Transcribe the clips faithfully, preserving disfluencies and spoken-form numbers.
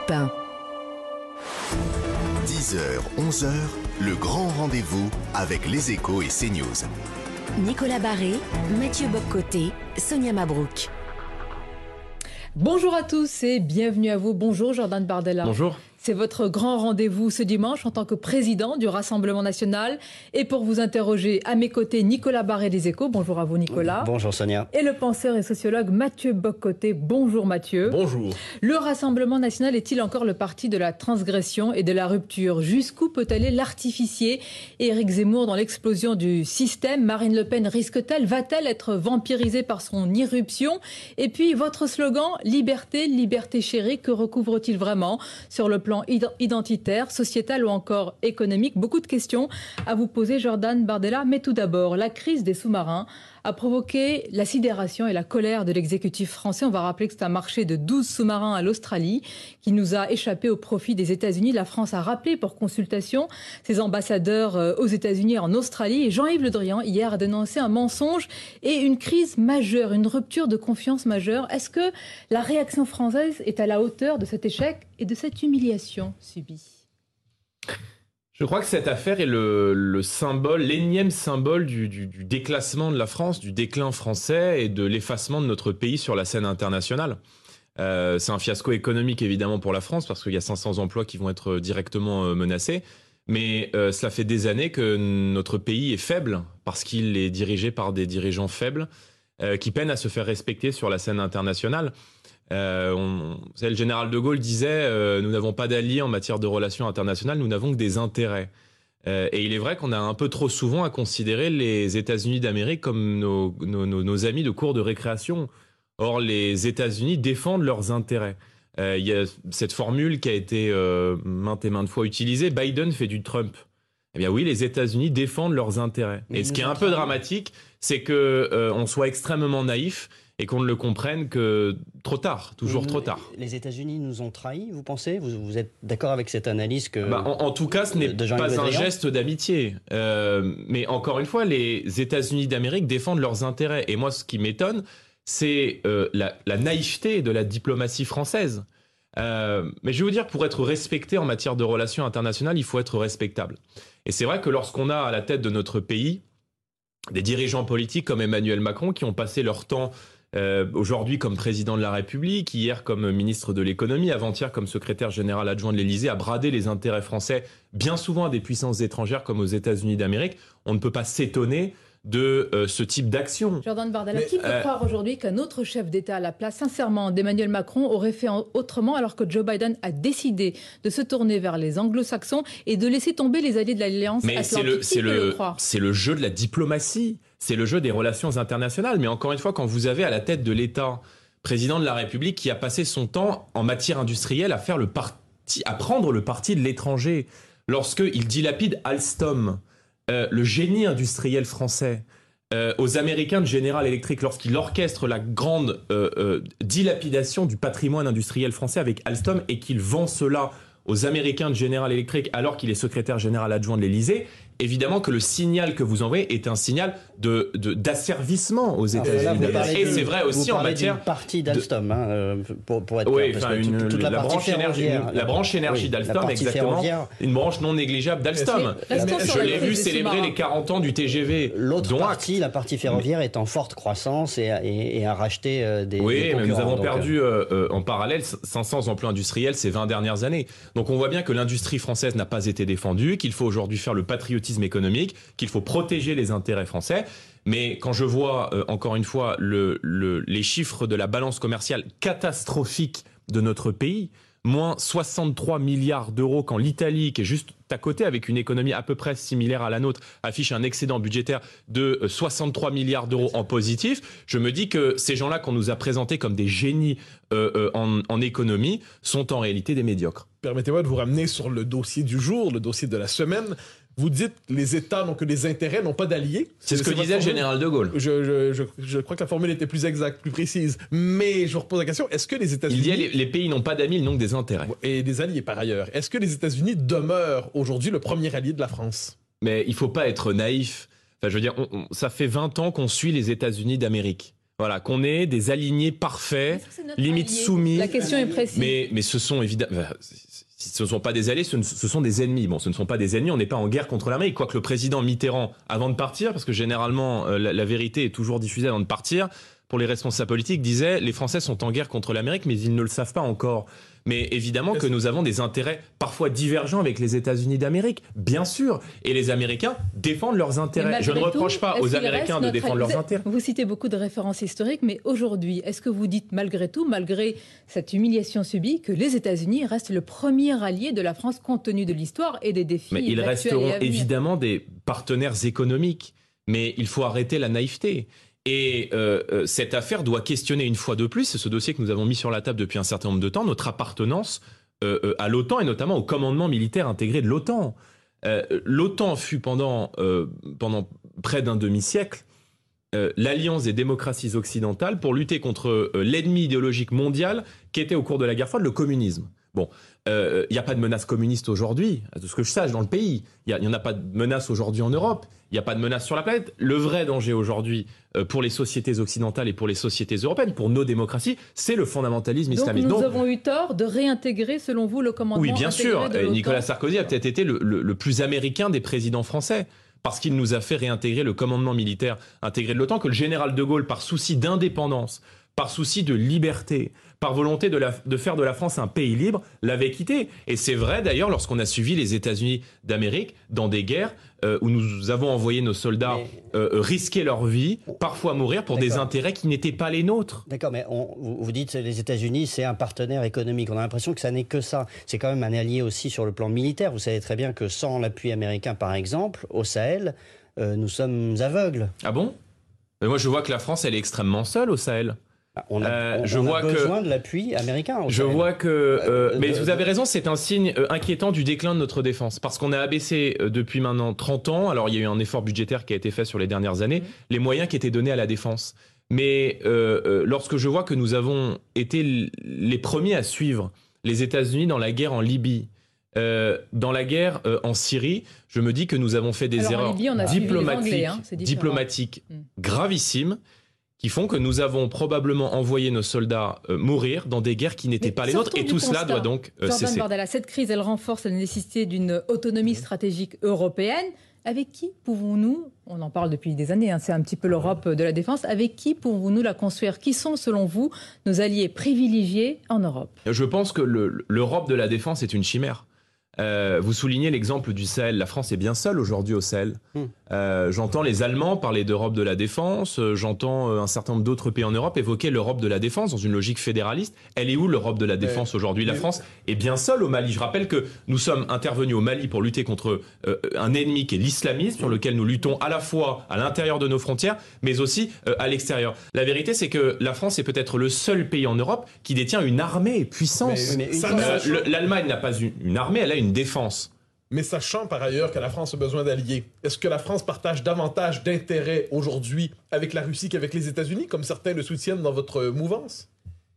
Europe un. dix heures, onze heures, le grand rendez-vous avec les Échos et CNews. Nicolas Barré, Mathieu Boccoté, Sonia Mabrouk. Bonjour à tous et bienvenue à vous. Bonjour Jordan Bardella. Bonjour. C'est votre grand rendez-vous ce dimanche en tant que président du Rassemblement national. Et pour vous interroger, à mes côtés, Nicolas Barré des Échos. Bonjour à vous Nicolas. Bonjour Sonia. Et le penseur et sociologue Mathieu Boccoté. Bonjour Mathieu. Bonjour. Le Rassemblement national est-il encore le parti de la transgression et de la rupture? Jusqu'où peut aller l'artificier? Éric Zemmour dans l'explosion du système. Marine Le Pen risque-t-elle, va-t-elle être vampirisée par son irruption? Et puis votre slogan, liberté, liberté chérie, que recouvre-t-il vraiment sur le plan identitaire, sociétal ou encore économique? Beaucoup de questions à vous poser, Jordan Bardella. Mais tout d'abord, la crise des sous-marins a provoqué la sidération et la colère de l'exécutif français. On va rappeler que c'est un marché de douze sous-marins à l'Australie qui nous a échappé au profit des États-Unis. La France a rappelé pour consultation ses ambassadeurs aux États-Unis et en Australie. Et Jean-Yves Le Drian, hier, a dénoncé un mensonge et une crise majeure, une rupture de confiance majeure. Est-ce que la réaction française est à la hauteur de cet échec et de cette humiliation subie? Je crois que cette affaire est le, le symbole, l'énième symbole du, du, du déclassement de la France, du déclin français et de l'effacement de notre pays sur la scène internationale. Euh, c'est un fiasco économique évidemment pour la France parce qu'il y a cinq cents emplois qui vont être directement euh, menacés. Mais euh, cela fait des années que notre pays est faible parce qu'il est dirigé par des dirigeants faibles euh, qui peinent à se faire respecter sur la scène internationale. Euh, on, vous savez, le général de Gaulle disait euh, nous n'avons pas d'alliés en matière de relations internationales, nous n'avons que des intérêts. Euh, et il est vrai qu'on a un peu trop souvent à considérer les États-Unis d'Amérique comme nos, nos, nos, nos amis de cour de récréation. Or, les États-Unis défendent leurs intérêts. Euh, il y a cette formule qui a été euh, maintes et maintes fois utilisée, Biden fait du Trump. Eh bien oui, les États-Unis défendent leurs intérêts. Mais et ce qui est un peu dramatique, c'est qu'on euh, soit extrêmement naïf et qu'on ne le comprenne que trop tard, toujours nous, trop tard. Les États-Unis nous ont trahis, vous pensez? vous, vous êtes d'accord avec cette analyse que... Bah, en, en tout cas, ce n'est pas un geste d'amitié. Euh, mais encore une fois, les États-Unis d'Amérique défendent leurs intérêts. Et moi, ce qui m'étonne, c'est euh, la, la naïveté de la diplomatie française. Euh, mais je vais vous dire, pour être respecté en matière de relations internationales, il faut être respectable. Et c'est vrai que lorsqu'on a à la tête de notre pays des dirigeants politiques comme Emmanuel Macron qui ont passé leur temps Euh, aujourd'hui comme président de la République, hier comme ministre de l'économie, avant-hier comme secrétaire général adjoint de l'Élysée, à brader les intérêts français, bien souvent à des puissances étrangères comme aux États-Unis d'Amérique, on ne peut pas s'étonner de euh, ce type d'action. Jordan Bardella, Mais, qui peut euh, croire aujourd'hui qu'un autre chef d'État à la place, sincèrement, d'Emmanuel Macron aurait fait autrement alors que Joe Biden a décidé de se tourner vers les anglo-saxons et de laisser tomber les alliés de l'Alliance Mais Atlantique? c'est le, c'est, le, le, le c'est le jeu de la diplomatie, c'est le jeu des relations internationales. Mais encore une fois, quand vous avez à la tête de l'État, président de la République, qui a passé son temps en matière industrielle à faire le parti, à prendre le parti de l'étranger, lorsqu'il dilapide Alstom, euh, le génie industriel français, euh, aux Américains de General Electric, lorsqu'il orchestre la grande euh, euh, dilapidation du patrimoine industriel français avec Alstom et qu'il vend cela aux Américains de General Electric alors qu'il est secrétaire général adjoint de l'Élysée, évidemment que le signal que vous envoyez est un signal de, de, d'asservissement aux États-Unis. Et c'est vrai aussi en matière... Une partie d'Alstom, de... hein, pour, pour être oui, clair, enfin, une, toute la, la, branche énergie, la branche énergie oui, d'Alstom, exactement, une branche non négligeable d'Alstom. Je l'ai vu célébrer les quarante ans du T G V. L'autre donc, partie, la partie ferroviaire, est en forte croissance et, et, et a racheté euh, des, oui, des concurrents. Oui, mais nous avons donc, perdu euh, euh, en parallèle cinq cents emplois industriels ces vingt dernières années. Donc on voit bien que l'industrie française n'a pas été défendue, qu'il faut aujourd'hui faire le patriotisme économique, qu'il faut protéger les intérêts français. Mais quand je vois, euh, encore une fois, le, le, les chiffres de la balance commerciale catastrophique de notre pays, moins soixante-trois milliards d'euros, quand l'Italie, qui est juste à côté avec une économie à peu près similaire à la nôtre, affiche un excédent budgétaire de soixante-trois milliards d'euros en positif, je me dis que ces gens-là qu'on nous a présentés comme des génies euh, euh, en, en économie sont en réalité des médiocres. Permettez-moi de vous ramener sur le dossier du jour, le dossier de la semaine. Vous dites les États n'ont que des intérêts, n'ont pas d'alliés. C'est, c'est ce que disait le général de Gaulle. Je, je, je, je crois que la formule était plus exacte, plus précise. Mais je vous repose la question, est-ce que les États-Unis... Il dit les, les pays n'ont pas d'amis, ils n'ont que des intérêts. Et des alliés par ailleurs. Est-ce que les États-Unis demeurent aujourd'hui le premier allié de la France? Mais il ne faut pas être naïf. Enfin, je veux dire, on, on, ça fait vingt ans qu'on suit les États-Unis d'Amérique. Voilà, qu'on ait des alignés parfaits, limite allié soumis. La question est précise. Mais, mais ce sont évidemment... Ce ne sont pas des alliés, ce, ne, ce sont des ennemis. Bon, ce ne sont pas des ennemis, on n'est pas en guerre contre l'Amérique. Quoique le président Mitterrand, avant de partir, parce que généralement euh, la, la vérité est toujours diffusée avant de partir, pour les responsables politiques, disait « Les Français sont en guerre contre l'Amérique, mais ils ne le savent pas encore ». Mais évidemment que nous avons des intérêts parfois divergents avec les États-Unis d'Amérique, bien sûr. Et les Américains défendent leurs intérêts. Je ne reproche tout, pas aux Américains de défendre leurs vous, intérêts. Vous citez beaucoup de références historiques, mais aujourd'hui, est-ce que vous dites malgré tout, malgré cette humiliation subie, que les États-Unis restent le premier allié de la France compte tenu de l'histoire et des défis Mais ils resteront et évidemment des partenaires économiques. Mais il faut arrêter la naïveté. Et euh, cette affaire doit questionner une fois de plus, c'est ce dossier que nous avons mis sur la table depuis un certain nombre de temps, notre appartenance euh, à l'OTAN et notamment au commandement militaire intégré de l'OTAN. Euh, L'OTAN fut pendant, euh, pendant près d'un demi-siècle euh, l'alliance des démocraties occidentales pour lutter contre euh, l'ennemi idéologique mondial qui était au cours de la guerre froide, le communisme. Bon, il euh, n'y a pas de menace communiste aujourd'hui, de ce que je sache, dans le pays. Il n'y en a pas de menace aujourd'hui en Europe. Il n'y a pas de menace sur la planète. Le vrai danger aujourd'hui euh, pour les sociétés occidentales et pour les sociétés européennes, pour nos démocraties, c'est le fondamentalisme Donc islamique. nous Donc, avons eu tort de réintégrer, selon vous, le commandement oui, bien intégré sûr. de l'OTAN. Nicolas Sarkozy a peut-être été le, le, le plus américain des présidents français, parce qu'il nous a fait réintégrer le commandement militaire intégré de l'OTAN, que le général de Gaulle, par souci d'indépendance, par souci de liberté, par volonté de, la, de faire de la France un pays libre, l'avait quitté. Et c'est vrai d'ailleurs lorsqu'on a suivi les États-Unis d'Amérique dans des guerres euh, où nous avons envoyé nos soldats mais... euh, risquer leur vie, parfois mourir pour des intérêts qui n'étaient pas les nôtres. D'accord, mais on, vous, vous dites que les États-Unis, c'est un partenaire économique. On a l'impression que ça n'est que ça. C'est quand même un allié aussi sur le plan militaire. Vous savez très bien que sans l'appui américain, par exemple, au Sahel, euh, nous sommes aveugles. Ah bon ? Mais moi, je vois que la France, elle est extrêmement seule au Sahel. On a, euh, on, je on vois a besoin que, de l'appui américain. Je Sahel. vois que... Euh, mais vous avez raison, c'est un signe euh, inquiétant du déclin de notre défense. Parce qu'on a abaissé euh, depuis maintenant trente ans, alors il y a eu un effort budgétaire qui a été fait sur les dernières années, mmh. les moyens qui étaient donnés à la défense. Mais euh, euh, lorsque je vois que nous avons été les premiers à suivre les États-Unis dans la guerre en Libye, Euh, dans la guerre euh, en Syrie, je me dis que nous avons fait des Alors, erreurs Libye, diplomatiques, Anglais, hein, diplomatiques mmh. gravissimes qui font que nous avons probablement envoyé nos soldats euh, mourir dans des guerres qui n'étaient pas les nôtres. Et tout cela doit donc euh, Jordan cesser. Bardella, cette crise, elle renforce la nécessité d'une autonomie stratégique européenne. Avec qui pouvons-nous, on en parle depuis des années, hein, c'est un petit peu l'Europe de la défense, avec qui pouvons-nous la construire? Qui sont, selon vous, nos alliés privilégiés en Europe? Je pense que le, l'Europe de la défense est une chimère. Euh, vous soulignez l'exemple du Sahel. La France est bien seule aujourd'hui au Sahel. Mmh. Euh, j'entends les Allemands parler d'Europe de la défense. Euh, j'entends euh, un certain nombre d'autres pays en Europe évoquer l'Europe de la défense dans une logique fédéraliste. Elle est où l'Europe de la défense mais, aujourd'hui? La mais... France est bien seule au Mali. Je rappelle que nous sommes intervenus au Mali pour lutter contre euh, un ennemi qui est l'islamisme, sur lequel nous luttons à la fois à l'intérieur de nos frontières, mais aussi euh, à l'extérieur. La vérité, c'est que la France est peut-être le seul pays en Europe qui détient une armée puissance. Mais, mais une... euh, le, L'Allemagne n'a pas une, une armée, elle a une défense. Mais sachant par ailleurs que la France a besoin d'alliés, est-ce que la France partage davantage d'intérêts aujourd'hui avec la Russie qu'avec les États-Unis, comme certains le soutiennent dans votre mouvance?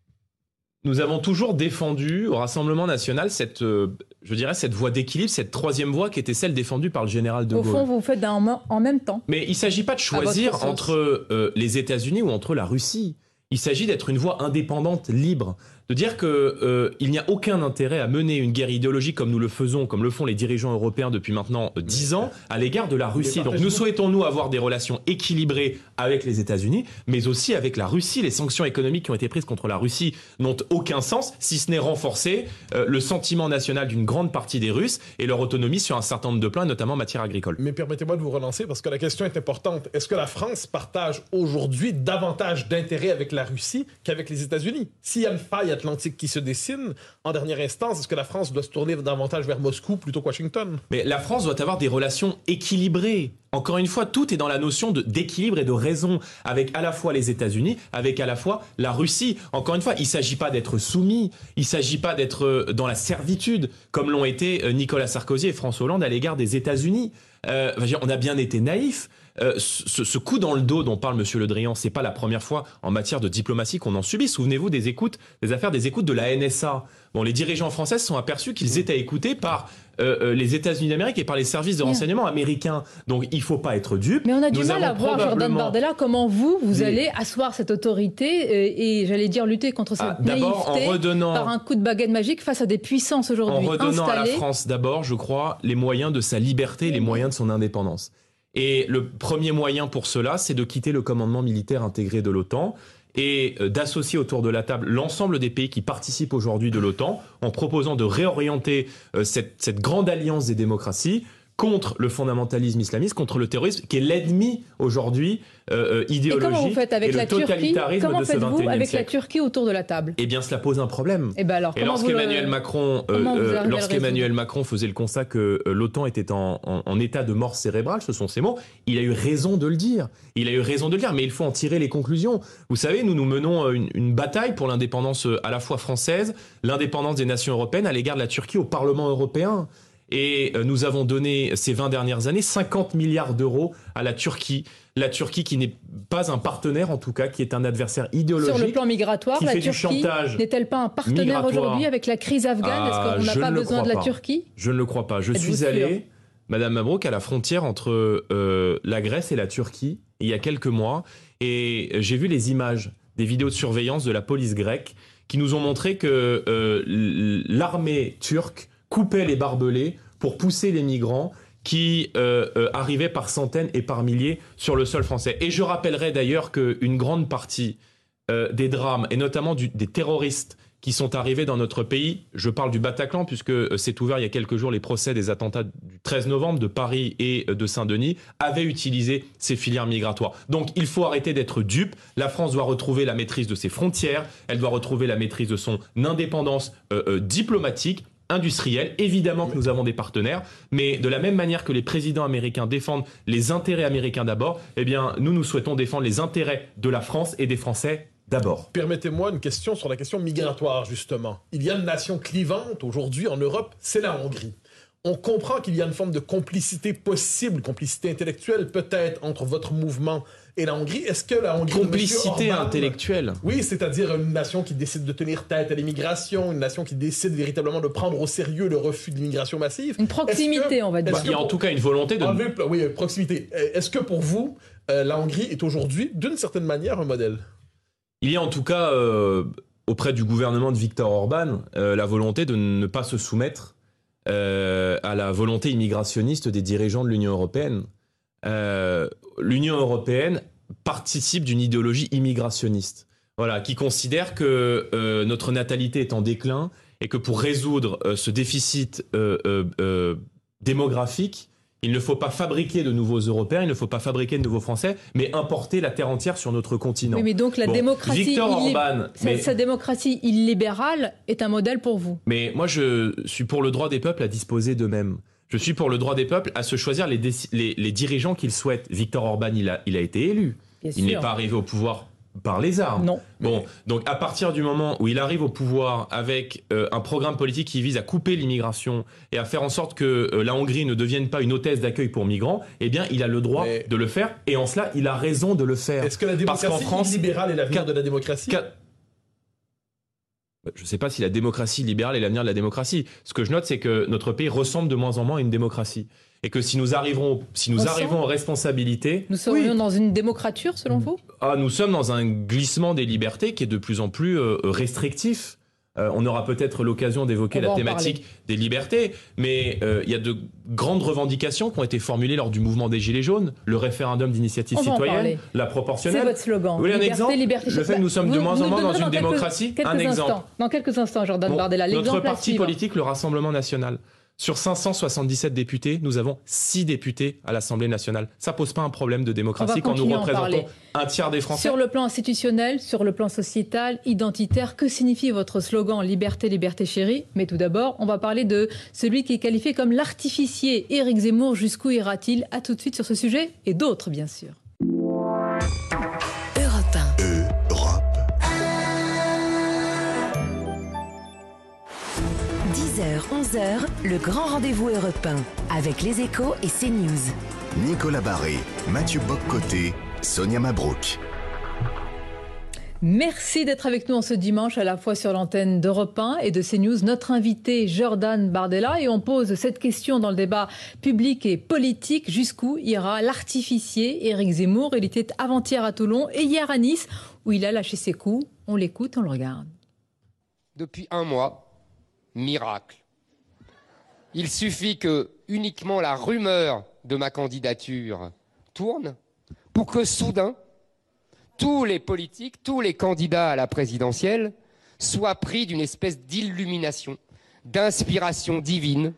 Nous avons toujours défendu au Rassemblement national cette, euh, je dirais, cette voie d'équilibre, cette troisième voie qui était celle défendue par le général de Gaulle. Au fond, vous faites en, en même temps. Mais il ne s'agit pas de choisir entre euh, les États-Unis ou entre la Russie. Il s'agit d'être une voie indépendante, libre. De dire qu'il euh, n'y a aucun intérêt à mener une guerre idéologique comme nous le faisons, comme le font les dirigeants européens depuis maintenant dix ans, à l'égard de la Russie. Donc nous souhaitons, nous, avoir des relations équilibrées avec les États-Unis, mais aussi avec la Russie. Les sanctions économiques qui ont été prises contre la Russie n'ont aucun sens, si ce n'est renforcer euh, le sentiment national d'une grande partie des Russes et leur autonomie sur un certain nombre de plans, notamment en matière agricole. Mais permettez-moi de vous relancer, parce que la question est importante. Est-ce que la France partage aujourd'hui davantage d'intérêts avec la Russie qu'avec les États-Unis? S'il y a une faille Atlantique qui se dessine, en dernière instance, est-ce que la France doit se tourner davantage vers Moscou plutôt que Washington? Mais la France doit avoir des relations équilibrées. Encore une fois, tout est dans la notion de, d'équilibre et de raison, avec à la fois les États-Unis, avec à la fois la Russie. Encore une fois, il ne s'agit pas d'être soumis, il ne s'agit pas d'être dans la servitude, comme l'ont été Nicolas Sarkozy et François Hollande à l'égard des États-Unis. Euh, on a bien été naïfs. Euh, ce, ce coup dans le dos dont parle Monsieur Le Drian, c'est pas la première fois en matière de diplomatie qu'on en subit. Souvenez-vous des écoutes, des affaires des écoutes de la N S A. Bon, les dirigeants français se sont aperçus qu'ils étaient écoutés par euh, euh, les États-Unis d'Amérique et par les services de renseignement yeah. américains. Donc il ne faut pas être dupe. Mais on a du Nous mal à voir, probablement... Jordan Bardella, comment vous, vous Mais... allez asseoir cette autorité et, et j'allais dire lutter contre cette ah, naïveté en redonnant... par un coup de baguette magique face à des puissances aujourd'hui installées. En redonnant installées... à la France d'abord, je crois, les moyens de sa liberté, les moyens de son indépendance. Et le premier moyen pour cela, c'est de quitter le commandement militaire intégré de l'OTAN et d'associer autour de la table l'ensemble des pays qui participent aujourd'hui de l'OTAN en proposant de réorienter euh, cette, cette grande alliance des démocraties contre le fondamentalisme islamiste, contre le terrorisme, qui est l'ennemi aujourd'hui euh, idéologique et, comment vous faites avec et le la totalitarisme Comment de ce vingt et unième faites-vous avec siècle. La Turquie autour de la table? Eh bien, cela pose un problème. Et, ben alors, et lorsqu'Emmanuel le... Macron, euh, lorsqu'Emmanuel Macron faisait le constat que euh, l'OTAN était en, en, en état de mort cérébrale, ce sont ses mots, il a eu raison de le dire. Il a eu raison de le dire, mais il faut en tirer les conclusions. Vous savez, nous nous menons une, une bataille pour l'indépendance à la fois française, l'indépendance des nations européennes à l'égard de la Turquie au Parlement européen. Et nous avons donné ces vingt dernières années cinquante milliards d'euros à la Turquie. La Turquie qui n'est pas un partenaire, en tout cas, qui est un adversaire idéologique. Sur le plan migratoire, la Turquie n'est-elle pas un partenaire aujourd'hui avec la crise afghane? ah, Est-ce qu'on n'a pas besoin de la pas. Turquie? Je ne le crois pas. Je Êtes-vous suis allé, sûr Madame Mabrouk, à la frontière entre euh, la Grèce et la Turquie, il y a quelques mois, et j'ai vu les images des vidéos de surveillance de la police grecque qui nous ont montré que euh, l'armée turque coupait les barbelés pour pousser les migrants qui euh, euh, arrivaient par centaines et par milliers sur le sol français. Et je rappellerai d'ailleurs qu'une grande partie euh, des drames, et notamment du, des terroristes qui sont arrivés dans notre pays, je parle du Bataclan, puisque euh, c'est ouvert il y a quelques jours les procès des attentats du treize novembre de Paris et euh, de Saint-Denis, avaient utilisé ces filières migratoires. Donc il faut arrêter d'être dupe. La France doit retrouver la maîtrise de ses frontières, elle doit retrouver la maîtrise de son indépendance euh, euh, diplomatique, industrielle. Évidemment que nous avons des partenaires, mais de la même manière que les présidents américains défendent les intérêts américains d'abord, eh bien, nous, nous souhaitons défendre les intérêts de la France et des Français d'abord. Permettez-moi une question sur la question migratoire, justement. Il y a une nation clivante aujourd'hui en Europe, c'est la Hongrie. On comprend qu'il y a une forme de complicité possible, complicité intellectuelle peut-être entre votre mouvement et la Hongrie. Est-ce que la Hongrie... Complicité Orban, intellectuelle. Oui, c'est-à-dire une nation qui décide de tenir tête à l'immigration, une nation qui décide véritablement de prendre au sérieux le refus de l'immigration massive. Une proximité, que, on va dire. Il y a en tout cas une volonté de... Ah, oui, proximité. Est-ce que pour vous, euh, la Hongrie est aujourd'hui, d'une certaine manière, un modèle? Il y a en tout cas, euh, auprès du gouvernement de Viktor Orban, euh, la volonté de ne pas se soumettre euh, à la volonté immigrationniste des dirigeants de l'Union européenne. Euh, L'Union européenne participe d'une idéologie immigrationniste, voilà, qui considère que euh, notre natalité est en déclin et que pour résoudre euh, ce déficit euh, euh, euh, démographique, il ne faut pas fabriquer de nouveaux Européens, il ne faut pas fabriquer de nouveaux Français, mais importer la terre entière sur notre continent. Oui, mais donc la bon, démocratie, Viktor Orban, sa, mais, sa démocratie illibérale est un modèle pour vous. Mais moi, je suis pour le droit des peuples à disposer d'eux-mêmes. Je suis pour le droit des peuples à se choisir les, les, les dirigeants qu'ils souhaitent. Viktor Orban, il a, il a été élu. Bien il n'est sûr. pas arrivé au pouvoir par les armes. Non. Bon, donc à partir du moment où il arrive au pouvoir avec euh, un programme politique qui vise à couper l'immigration et à faire en sorte que euh, la Hongrie ne devienne pas une hôtesse d'accueil pour migrants, eh bien, il a le droit Mais... de le faire. Et en cela, il a raison de le faire. Est-ce que la démocratie France, libérale est l'avenir de la démocratie? Qu Je ne sais pas si la démocratie libérale est l'avenir de la démocratie. Ce que je note, c'est que notre pays ressemble de moins en moins à une démocratie. Et que si nous arrivons, si nous arrivons en responsabilité... Nous serions oui. dans une démocrature, selon vous? Ah, nous sommes dans un glissement des libertés qui est de plus en plus euh, restrictif. Euh, on aura peut-être l'occasion d'évoquer la thématique des libertés, mais euh, il y a de grandes revendications qui ont été formulées lors du mouvement des Gilets jaunes, le référendum d'initiative citoyenne, la proportionnelle. C'est votre slogan. Vous voulez un liberté, exemple liberté, Le fait que nous sommes de moins en moins dans une dans démocratie, quelques, un quelques exemple. Instants, dans quelques instants, Jordan bon, Bardella, notre parti suivant. politique, le Rassemblement national, sur cinq cent soixante-dix-sept députés, nous avons six députés à l'Assemblée nationale. Ça pose pas un problème de démocratie quand nous représentons un tiers des Français. Sur le plan institutionnel, sur le plan sociétal, identitaire, que signifie votre slogan « Liberté, liberté chérie » ? Mais tout d'abord, on va parler de celui qui est qualifié comme l'artificier. Éric Zemmour, jusqu'où ira-t-il ? À tout de suite sur ce sujet et d'autres, bien sûr. Europe un. Europe. dix heures, onze heures, le grand rendez-vous européen avec les Échos et CNews. Nicolas Barré, Mathieu Bock-Côté, Sonia Mabrouk. Merci d'être avec nous en ce dimanche, à la fois sur l'antenne d'Europe un et de CNews. Notre invité, Jordan Bardella, et on pose cette question dans le débat public et politique. Jusqu'où ira l'artificier Éric Zemmour? Il était avant-hier à Toulon et hier à Nice, où il a lâché ses coups. On l'écoute, on le regarde. Depuis un mois, miracle. Il suffit que uniquement la rumeur de ma candidature tourne pour que soudain, tous les politiques, tous les candidats à la présidentielle soient pris d'une espèce d'illumination, d'inspiration divine.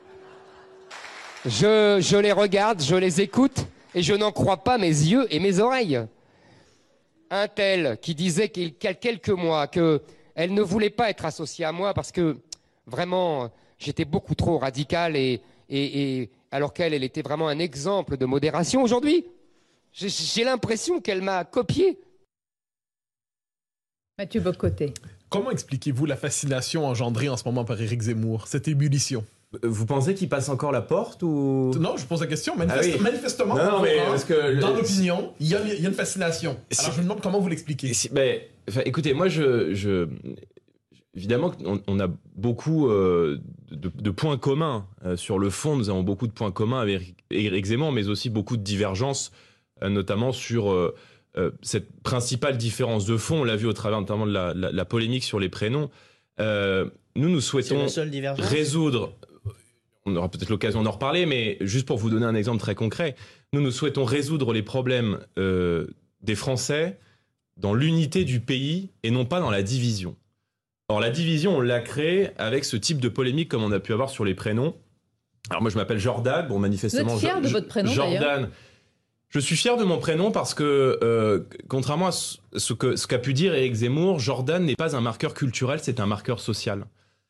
Je, je les regarde, je les écoute et je n'en crois pas mes yeux et mes oreilles. Un tel qui disait qu'il y a quelques mois qu'elle ne voulait pas être associée à moi parce que vraiment j'étais beaucoup trop radical et, et, et alors qu'elle elle était vraiment un exemple de modération. Aujourd'hui, j'ai l'impression qu'elle m'a copié. Mathieu Bock-Côté. Comment expliquez-vous la fascination engendrée en ce moment par Éric Zemmour, cette ébullition? Vous pensez qu'il passe encore la porte ou... Non, je pose la question. Manifeste... Ah oui. Manifestement, non, non, mais parce que dans l'opinion, il y, il y a une fascination. Alors je me demande comment vous l'expliquez. Si, ben, enfin, écoutez, moi, je, je... évidemment, on, on a beaucoup euh, de, de points communs. Euh, sur le fond, nous avons beaucoup de points communs avec Éric Zemmour, mais aussi beaucoup de divergences, euh, notamment sur euh, euh, cette principale différence de fond. On l'a vu au travers notamment de la, la, la polémique sur les prénoms. Euh, nous, nous souhaitons résoudre... On aura peut-être l'occasion d'en reparler, mais juste pour vous donner un exemple très concret, nous, nous souhaitons résoudre les problèmes euh, des Français dans l'unité du pays et non pas dans la division. Or, la division, on l'a créée avec ce type de polémique comme on a pu avoir sur les prénoms. Alors moi, je m'appelle Jordan, bon, manifestement... Vous êtes fier je, de votre prénom, Jordan. Je suis fier de mon prénom parce que, euh, contrairement à ce que ce qu'a pu dire Éric Zemmour, Jordan n'est pas un marqueur culturel, c'est un marqueur social.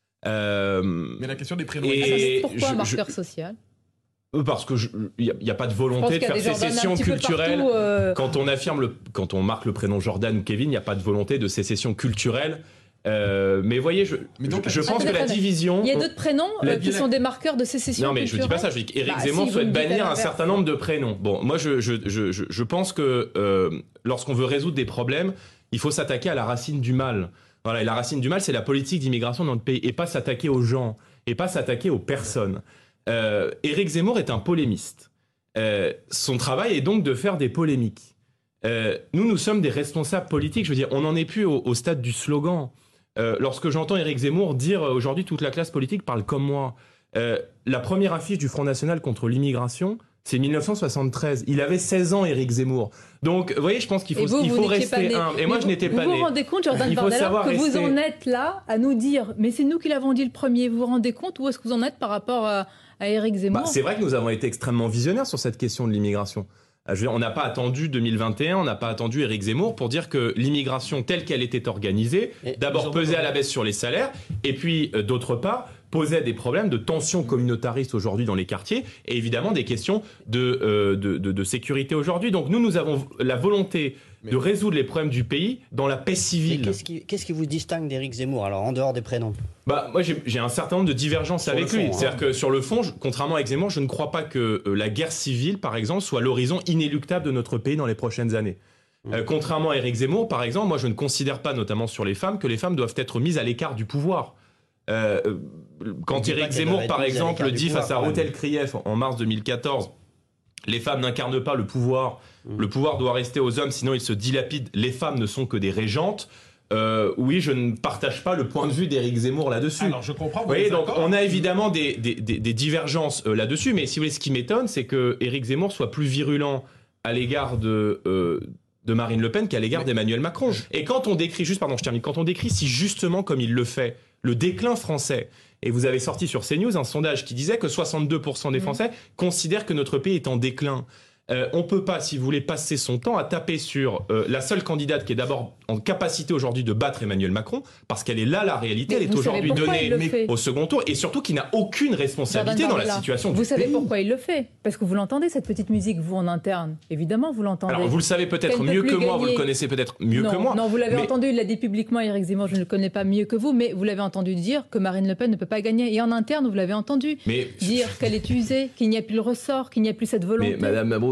Euh, mais la question des prénoms... Et pourquoi je, un marqueur je, social? Parce que il n'y a, a pas de volonté de faire sécession culturelle. Partout, euh... Quand on affirme, le, quand on marque le prénom Jordan ou Kevin, il n'y a pas de volonté de sécession culturelle. Euh, mais voyez, je, mais donc, je, je pense ah, que la division... Il y a d'autres prénoms euh, qui sont des marqueurs de sécession Non, mais culturelle. je ne dis pas ça. Je dis qu'Éric bah, Zemmour si, souhaite bannir un certain nombre de prénoms. Bon, moi, je, je, je, je, je pense que euh, lorsqu'on veut résoudre des problèmes, il faut s'attaquer à la racine du mal. Voilà, et la racine du mal, c'est la politique d'immigration dans le pays, et pas s'attaquer aux gens, et pas s'attaquer aux personnes. Euh, Éric Zemmour est un polémiste. Euh, son travail est donc de faire des polémiques. Euh, nous, nous sommes des responsables politiques. Je veux dire, on n'en est plus au, au stade du slogan. Euh, lorsque j'entends Éric Zemmour dire euh, aujourd'hui toute la classe politique parle comme moi, euh, la première affiche du Front National contre l'immigration, c'est mille neuf cent soixante-treize. Il avait seize ans, Éric Zemmour. Donc, vous voyez, je pense qu'il faut, vous, il faut rester humble. Et moi, vous, je n'étais pas né. Vous vous rendez compte, Jordan Bardella, que rester... vous en êtes là à nous dire, mais c'est nous qui l'avons dit le premier. Vous vous rendez compte où est-ce que vous en êtes par rapport à, à Éric Zemmour? Bah, c'est vrai que nous avons été extrêmement visionnaires sur cette question de l'immigration. Je veux dire, on n'a pas attendu deux mille vingt et un, on n'a pas attendu Éric Zemmour pour dire que l'immigration telle qu'elle était organisée, d'abord pesait à la baisse sur les salaires, et puis euh, d'autre part, posait des problèmes de tensions communautaristes aujourd'hui dans les quartiers, et évidemment des questions de, euh, de, de, de sécurité aujourd'hui. Donc nous, nous avons la volonté de résoudre les problèmes du pays dans la paix civile. Qu'est-ce qui, qu'est-ce qui vous distingue d'Éric Zemmour, alors, en dehors des prénoms? Bah, moi, j'ai, j'ai un certain nombre de divergences sur avec lui. Fond, C'est-à-dire hein. que sur le fond, je, contrairement à Éric Zemmour, je ne crois pas que euh, la guerre civile, par exemple, soit l'horizon inéluctable de notre pays dans les prochaines années. Mmh. Euh, contrairement à Éric Zemmour, par exemple, moi, je ne considère pas, notamment sur les femmes, que les femmes doivent être mises à l'écart du pouvoir. Euh, quand Éric Zemmour, par exemple, dit pouvoir, face à Hotel Krief en mars deux mille quatorze, les femmes n'incarnent pas le pouvoir, mmh. le pouvoir doit rester aux hommes, sinon ils se dilapident, les femmes ne sont que des régentes. Euh, oui, je ne partage pas le point de vue d'Éric Zemmour là-dessus. Alors, je comprends. Vous voyez, donc on a évidemment des, des, des, des divergences euh, là-dessus, mais si vous voulez, ce qui m'étonne, c'est que Éric Zemmour soit plus virulent à l'égard de, euh, de Marine Le Pen qu'à l'égard mais... d'Emmanuel Macron. Et quand on décrit, juste pardon, je termine, quand on décrit si justement, comme il le fait, le déclin français, et vous avez sorti sur CNews un sondage qui disait que soixante-deux pour cent des Français mmh. considèrent que notre pays est en déclin. Euh, on ne peut pas, si vous voulez, passer son temps à taper sur euh, la seule candidate qui est d'abord en capacité aujourd'hui de battre Emmanuel Macron, parce qu'elle est là la réalité, mais elle est aujourd'hui donnée au second tour, et surtout qu'il n'a aucune responsabilité dans la situation du pays. Vous savez pourquoi il le fait? Parce que vous l'entendez, cette petite musique, vous, en interne. Évidemment, vous l'entendez. Alors, vous le savez peut-être mieux que moi, vous le connaissez peut-être mieux non, que moi. Non, vous l'avez mais... entendu, il l'a dit publiquement, Éric Zemmour, je ne le connais pas mieux que vous, mais vous l'avez entendu dire que Marine Le Pen ne peut pas gagner. Et en interne, vous l'avez entendu mais... dire qu'elle est usée, qu'il n'y a plus le ressort, qu'il n'y a plus cette volonté. Mais Madame Mabrouk,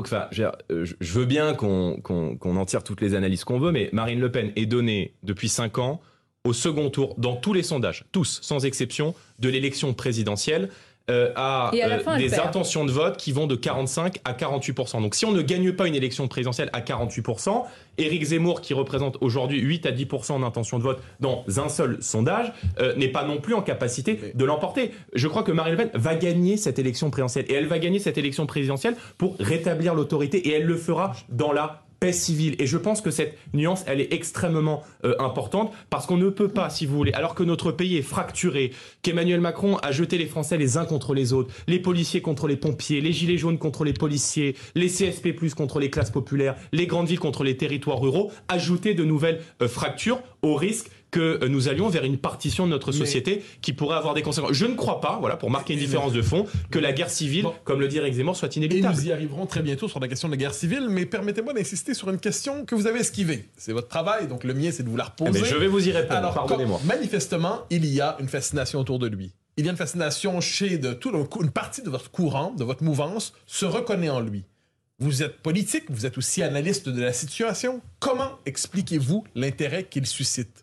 enfin, je, je veux bien qu'on qu'on, qu'on en tire toutes les analyses qu'on veut, mais Marine Le Pen est donnée depuis cinq ans au second tour dans tous les sondages, tous, sans exception, de l'élection présidentielle. Euh, à, Et à la euh, fin, elle des perd. intentions de vote qui vont de quarante-cinq à quarante-huit pour cent. Donc si on ne gagne pas une élection présidentielle à quarante-huit pour cent, Éric Zemmour, qui représente aujourd'hui huit à dix pour cent d'intention de vote dans un seul sondage, euh, n'est pas non plus en capacité de l'emporter. Je crois que Marine Le Pen va gagner cette élection présidentielle. Et elle va gagner cette élection présidentielle pour rétablir l'autorité. Et elle le fera dans la paix civile. Et je pense que cette nuance, elle est extrêmement euh, importante parce qu'on ne peut pas, si vous voulez, alors que notre pays est fracturé, qu'Emmanuel Macron a jeté les Français les uns contre les autres, les policiers contre les pompiers, les gilets jaunes contre les policiers, les C S P plus, contre les classes populaires, les grandes villes contre les territoires ruraux, ajouter de nouvelles euh, fractures au risque que nous allions vers une partition de notre société mais... qui pourrait avoir des conséquences. Je ne crois pas, voilà, pour marquer une différence de fond, que la guerre civile, bon. comme le dit Éric Zemmour, soit inévitable. Et nous y arriverons très bientôt sur la question de la guerre civile, mais permettez-moi d'insister sur une question que vous avez esquivée. C'est votre travail, donc le mien, c'est de vous la reposer. Eh bien, je vais vous y répondre, Alors, pardonnez-moi. Manifestement, il y a une fascination autour de lui. Il y a une fascination chez de tout le, une partie de votre courant, de votre mouvance, se reconnaît en lui. Vous êtes politique, vous êtes aussi analyste de la situation. Comment expliquez-vous l'intérêt qu'il suscite?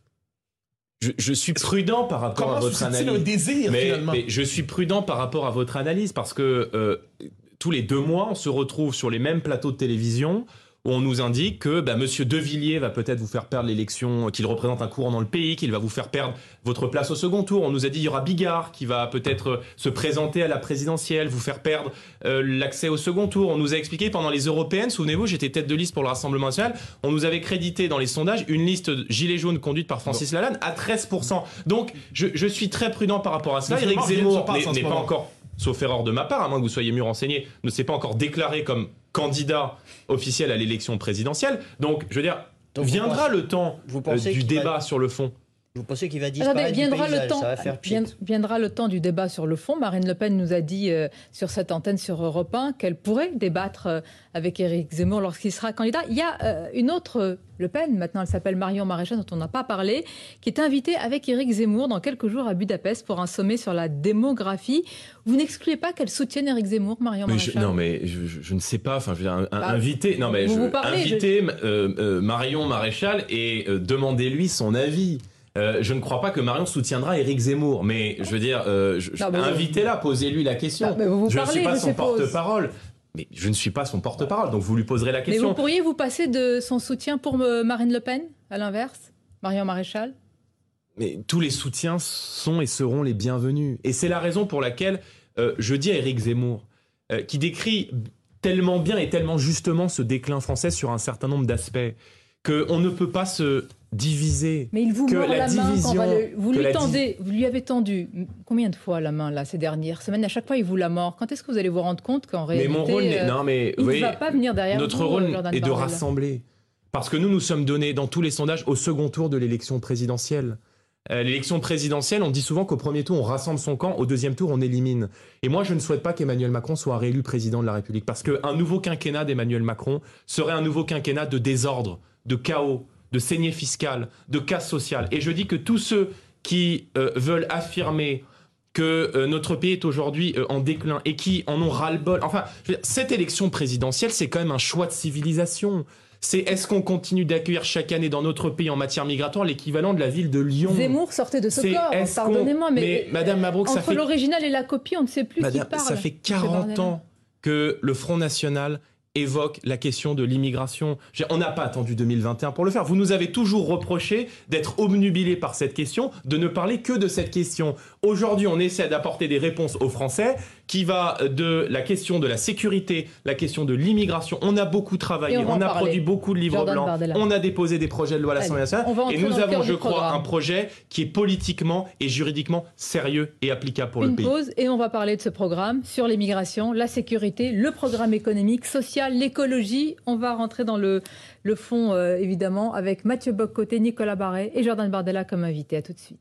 Je, je suis prudent par rapport Comment à votre analyse. Un désir, mais, finalement mais je suis prudent par rapport à votre analyse parce que euh, tous les deux mois, on se retrouve sur les mêmes plateaux de télévision où on nous indique que bah, Monsieur De Villiers va peut-être vous faire perdre l'élection, qu'il représente un courant dans le pays, qu'il va vous faire perdre votre place au second tour. On nous a dit qu'il y aura Bigard qui va peut-être se présenter à la présidentielle, vous faire perdre euh, l'accès au second tour. On nous a expliqué pendant les européennes, souvenez-vous, j'étais tête de liste pour le Rassemblement national, on nous avait crédité dans les sondages une liste gilets jaunes conduite par Francis bon. Lalanne à treize pour cent. Donc je, je suis très prudent par rapport à cela. Éric Zemmour n'est pas encore, sauf erreur de ma part, à moins que vous soyez mieux renseigné, ne s'est pas encore déclaré comme candidat officiel à l'élection présidentielle. Donc, je veux dire, Donc viendra le temps euh, du débat va... sur le fond. Vous pensez qu'il va disparaître Attendez, viendra du paysage, le temps, ça va faire vient, viendra le temps du débat sur le fond. Marine Le Pen nous a dit euh, sur cette antenne sur Europe un qu'elle pourrait débattre euh, avec Éric Zemmour lorsqu'il sera candidat. Il y a euh, une autre euh, Le Pen, maintenant elle s'appelle Marion Maréchal, dont on n'a pas parlé, qui est invitée avec Éric Zemmour dans quelques jours à Budapest pour un sommet sur la démographie. Vous n'excluez pas qu'elle soutienne Éric Zemmour, Marion Maréchal? je, Non, mais je, je, je ne sais pas. Enfin, je veux dire, un, bah, inviter, non, mais vous je, vous parlez, inviter je... euh, euh, Marion Maréchal et euh, demandez-lui son avis. Euh, je ne crois pas que Marion soutiendra Éric Zemmour, mais je veux dire, euh, invitez-la, posez-lui la question. Non, vous vous je parlez, ne suis pas je son suppose. porte-parole. Mais je ne suis pas son porte-parole, donc vous lui poserez la question. Mais vous pourriez vous passer de son soutien pour Marine Le Pen, à l'inverse, Marion Maréchal? Mais tous les soutiens sont et seront les bienvenus. Et c'est la raison pour laquelle euh, je dis à Éric Zemmour, euh, qui décrit tellement bien et tellement justement ce déclin français sur un certain nombre d'aspects, qu'on ne peut pas se diviser. Mais il vous mord la, la main quand va le... vous lui tendez, di... vous lui avez tendu combien de fois la main là ces dernières semaines? À chaque fois, il vous la mord. Quand est-ce que vous allez vous rendre compte qu'en réalité, mais mon rôle, euh, non mais il ne voyez, va pas venir derrière notre vous, rôle Jordan est de Bardella. rassembler, parce que nous nous sommes donnés dans tous les sondages au second tour de l'élection présidentielle. Euh, l'élection présidentielle, on dit souvent qu'au premier tour, on rassemble son camp, au deuxième tour, on élimine. Et moi, je ne souhaite pas qu'Emmanuel Macron soit réélu président de la République, parce qu'un nouveau quinquennat d'Emmanuel Macron serait un nouveau quinquennat de désordre, de chaos, de saignée fiscale, de casse sociale. Et je dis que tous ceux qui euh, veulent affirmer que euh, notre pays est aujourd'hui euh, en déclin et qui en ont ras-le-bol... Enfin, je veux dire, cette élection présidentielle, c'est quand même un choix de civilisation. C'est est-ce qu'on continue d'accueillir chaque année dans notre pays en matière migratoire l'équivalent de la ville de Lyon? Zemmour sortait de ce corps, pardonnez-moi, mais, mais Madame Mabrouk, entre ça fait... l'original et la copie, on ne sait plus Madame, qui parle. Ça fait quarante ans que le Front National évoque la question de l'immigration. On n'a pas attendu deux mille vingt et un pour le faire. Vous nous avez toujours reproché d'être obnubilés par cette question, de ne parler que de cette question. Aujourd'hui, on essaie d'apporter des réponses aux Français qui va de la question de la sécurité, la question de l'immigration. On a beaucoup travaillé, on, on a produit beaucoup de livres Jordan blancs, Bardella. On a déposé des projets de loi à l'Assemblée nationale et nous avons, je crois, programme. un projet qui est politiquement et juridiquement sérieux et applicable pour Une le pays. Une pause et on va parler de ce programme sur l'immigration, la sécurité, le programme économique, social, l'écologie. On va rentrer dans le, le fond, euh, évidemment, avec Mathieu Bock-Côté, Nicolas Barré et Jordan Bardella comme invité. À tout de suite.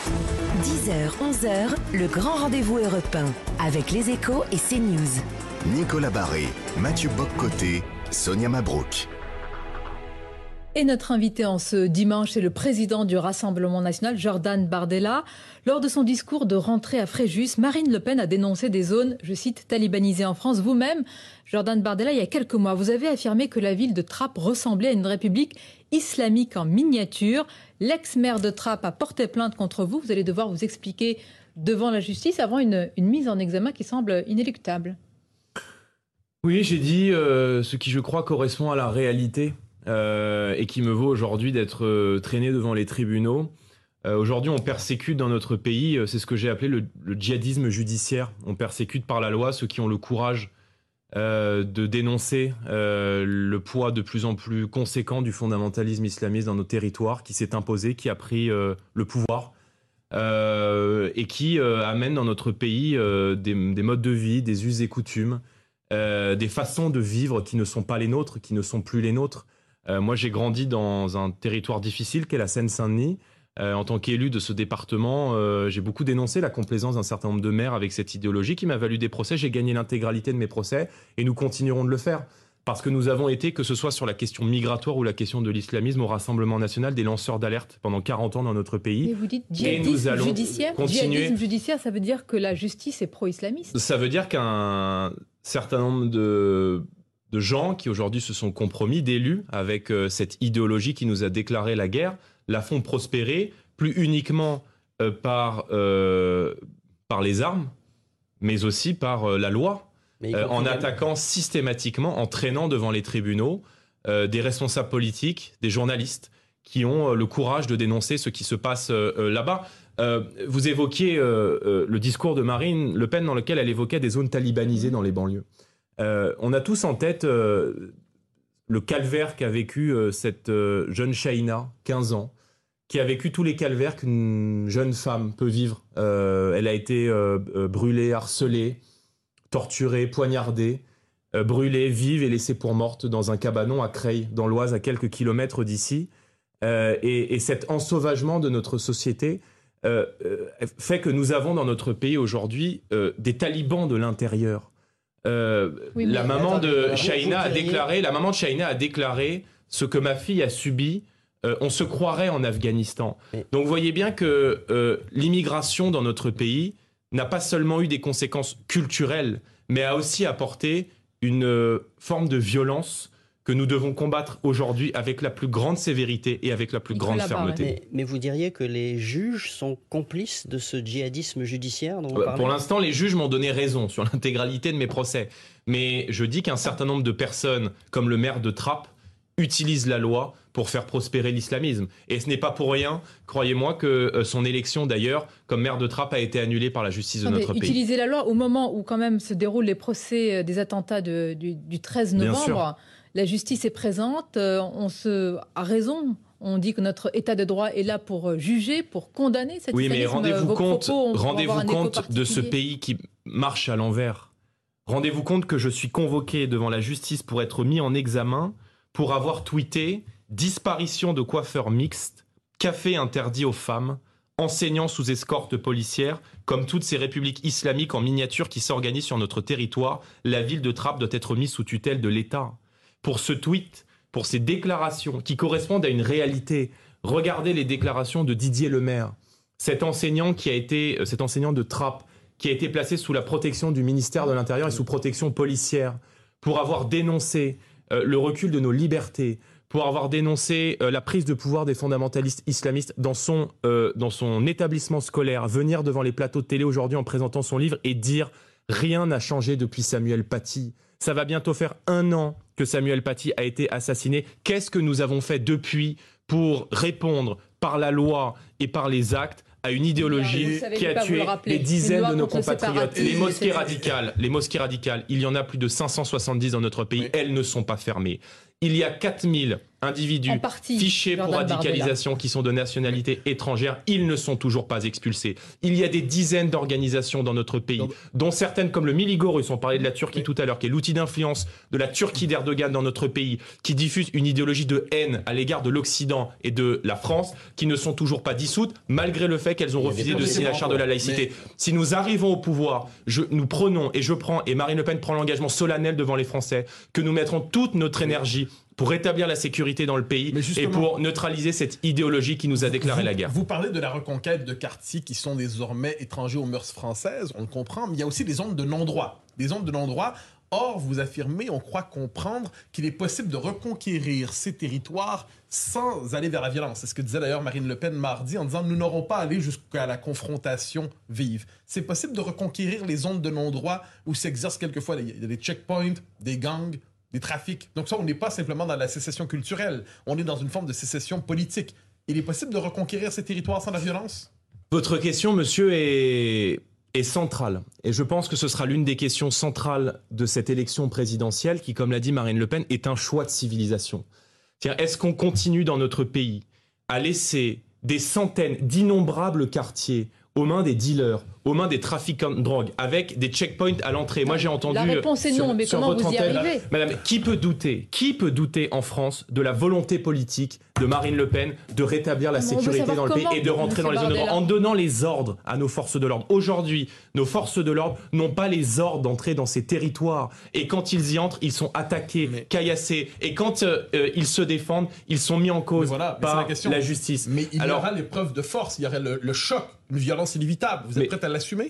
dix heures, onze heures, le grand rendez-vous Europe un avec Les Échos et CNews. Nicolas Barré, Mathieu Bock-Côté, Sonia Mabrouk. Et notre invité en ce dimanche, c'est le président du Rassemblement national, Jordan Bardella. Lors de son discours de rentrée à Fréjus, Marine Le Pen a dénoncé des zones, je cite, talibanisées en France. Vous-même, Jordan Bardella, il y a quelques mois, vous avez affirmé que la ville de Trappes ressemblait à une république islamique en miniature. L'ex-maire de Trappes a porté plainte contre vous. Vous allez devoir vous expliquer devant la justice avant une, une mise en examen qui semble inéluctable. Oui, j'ai dit euh, ce qui, je crois, correspond à la réalité. Euh, et qui me vaut aujourd'hui d'être euh, traîné devant les tribunaux. Euh, aujourd'hui, on persécute dans notre pays, euh, c'est ce que j'ai appelé le, le djihadisme judiciaire. On persécute par la loi ceux qui ont le courage euh, de dénoncer euh, le poids de plus en plus conséquent du fondamentalisme islamiste dans nos territoires, qui s'est imposé, qui a pris euh, le pouvoir euh, et qui euh, amène dans notre pays euh, des, des modes de vie, des us et coutumes, euh, des façons de vivre qui ne sont pas les nôtres, qui ne sont plus les nôtres. Euh, moi, j'ai grandi dans un territoire difficile qu'est la Seine-Saint-Denis. Euh, en tant qu'élu de ce département, euh, j'ai beaucoup dénoncé la complaisance d'un certain nombre de maires avec cette idéologie qui m'a valu des procès. J'ai gagné l'intégralité de mes procès et nous continuerons de le faire. Parce que nous avons été, que ce soit sur la question migratoire ou la question de l'islamisme, au Rassemblement national, des lanceurs d'alerte pendant quarante ans dans notre pays. Et vous dites djihadisme judiciaire continuer... Djihadisme judiciaire, ça veut dire que la justice est pro-islamiste? Ça veut dire qu'un certain nombre de... de gens qui aujourd'hui se sont compromis, d'élus, avec euh, cette idéologie qui nous a déclaré la guerre, la font prospérer, plus uniquement euh, par, euh, par les armes, mais aussi par euh, la loi, euh, en attaquant systématiquement, en traînant devant les tribunaux euh, des responsables politiques, des journalistes, qui ont euh, le courage de dénoncer ce qui se passe euh, euh, là-bas. Euh, vous évoquiez euh, euh, le discours de Marine Le Pen dans lequel elle évoquait des zones talibanisées dans les banlieues. Euh, on a tous en tête euh, le calvaire qu'a vécu euh, cette euh, jeune Shaina, quinze ans, qui a vécu tous les calvaires qu'une jeune femme peut vivre. Euh, elle a été euh, euh, brûlée, harcelée, torturée, poignardée, euh, brûlée, vive et laissée pour morte dans un cabanon à Creil, dans l'Oise, à quelques kilomètres d'ici. Euh, et, et cet ensauvagement de notre société euh, euh, fait que nous avons dans notre pays aujourd'hui euh, des talibans de l'intérieur. Euh, oui, la maman de Shaina a déclaré, la maman de Shaina a déclaré ce que ma fille a subi. Euh, on se croirait en Afghanistan. Oui. Donc, vous voyez bien que euh, l'immigration dans notre pays n'a pas seulement eu des conséquences culturelles, mais a aussi apporté une euh, forme de violence que nous devons combattre aujourd'hui avec la plus grande sévérité et avec la plus grande fermeté. Mais, mais vous diriez que les juges sont complices de ce djihadisme judiciaire dont vous parlez ? Pour l'instant, les juges m'ont donné raison sur l'intégralité de mes procès. Mais je dis qu'un certain nombre de personnes, comme le maire de Trappes, utilisent la loi pour faire prospérer l'islamisme. Et ce n'est pas pour rien, croyez-moi, que son élection, d'ailleurs, comme maire de Trappes, a été annulée par la justice de notre pays. Utiliser la loi au moment où quand même se déroulent les procès des attentats de, du, du treize novembre. La justice est présente, on se a raison. On dit que notre état de droit est là pour juger, pour condamner cet oui, islamisme. Oui, mais rendez-vous compte, propos, rendez-vous compte de ce pays qui marche à l'envers. Rendez-vous compte que je suis convoqué devant la justice pour être mis en examen pour avoir tweeté « Disparition de coiffeurs mixtes, café interdit aux femmes, enseignants sous escorte policière, comme toutes ces républiques islamiques en miniature qui s'organisent sur notre territoire, la ville de Trappes doit être mise sous tutelle de l'État. » Pour ce tweet, pour ces déclarations qui correspondent à une réalité. Regardez les déclarations de Didier Lemaire, cet enseignant qui a été, cet enseignant de Trappes, qui a été placé sous la protection du ministère de l'Intérieur et sous protection policière, pour avoir dénoncé euh, le recul de nos libertés, pour avoir dénoncé euh, la prise de pouvoir des fondamentalistes islamistes dans son, euh, dans son établissement scolaire, venir devant les plateaux de télé aujourd'hui en présentant son livre et dire « Rien n'a changé depuis Samuel Paty ». Ça va bientôt faire un an que Samuel Paty a été assassiné. Qu'est-ce que nous avons fait depuis pour répondre par la loi et par les actes à une idéologie qui a tué des dizaines de nos compatriotes? Les mosquées radicales, les mosquées radicales, il y en a plus de cinq cent soixante-dix dans notre pays. Oui. Elles ne sont pas fermées. Il y a quatre mille individus partie, fichés pour radicalisation Bardella. Qui sont de nationalité étrangère. Ils ne sont toujours pas expulsés. Il y a des dizaines d'organisations dans notre pays, Donc, dont certaines comme le Miligorus, on parlait de la Turquie oui. tout à l'heure, qui est l'outil d'influence de la Turquie d'Erdogan dans notre pays, qui diffuse une idéologie de haine à l'égard de l'Occident et de la France, qui ne sont toujours pas dissoutes, malgré le fait qu'elles ont refusé de signer la charte de la laïcité. Mais... Si nous arrivons au pouvoir, je, nous prenons, et je prends, et Marine Le Pen prend l'engagement solennel devant les Français, que nous mettrons toute notre énergie aujourd'hui pour rétablir la sécurité dans le pays et pour neutraliser cette idéologie qui nous a déclaré vous, la guerre. Vous parlez de la reconquête de quartiers qui sont désormais étrangers aux mœurs françaises, on le comprend, mais il y a aussi des zones de non-droit. Des zones de non-droit. Or, vous affirmez, on croit comprendre qu'il est possible de reconquérir ces territoires sans aller vers la violence. C'est ce que disait d'ailleurs Marine Le Pen mardi en disant « Nous n'aurons pas allé jusqu'à la confrontation vive ». C'est possible de reconquérir les zones de non-droit où s'exercent quelquefois des, des checkpoints, des gangs, des trafics. Donc ça, on n'est pas simplement dans la sécession culturelle, on est dans une forme de sécession politique. Il est possible de reconquérir ces territoires sans la violence? Votre question, monsieur, est... est centrale. Et je pense que ce sera l'une des questions centrales de cette élection présidentielle qui, comme l'a dit Marine Le Pen, est un choix de civilisation. C'est-à-dire, est-ce qu'on continue dans notre pays à laisser des centaines d'innombrables quartiers aux mains des dealers, aux mains des trafiquants de drogue, avec des checkpoints à l'entrée? Moi, j'ai entendu... La réponse est sur, non, mais sur comment votre vous y antenne, arrivez? Madame, qui peut douter, qui peut douter en France de la volonté politique de Marine Le Pen de rétablir la sécurité dans le pays et de rentrer dans les zones de droit en donnant les ordres à nos forces de l'ordre? Aujourd'hui, nos forces de l'ordre n'ont pas les ordres d'entrer dans ces territoires. Et quand ils y entrent, ils sont attaqués, mais... caillassés. Et quand euh, euh, ils se défendent, ils sont mis en cause voilà, par la, question. la justice. Mais il Alors, y aura l'épreuve de force, il y aura le, le choc, une violence inévitable. Vous êtes mais, prête à l'assumer?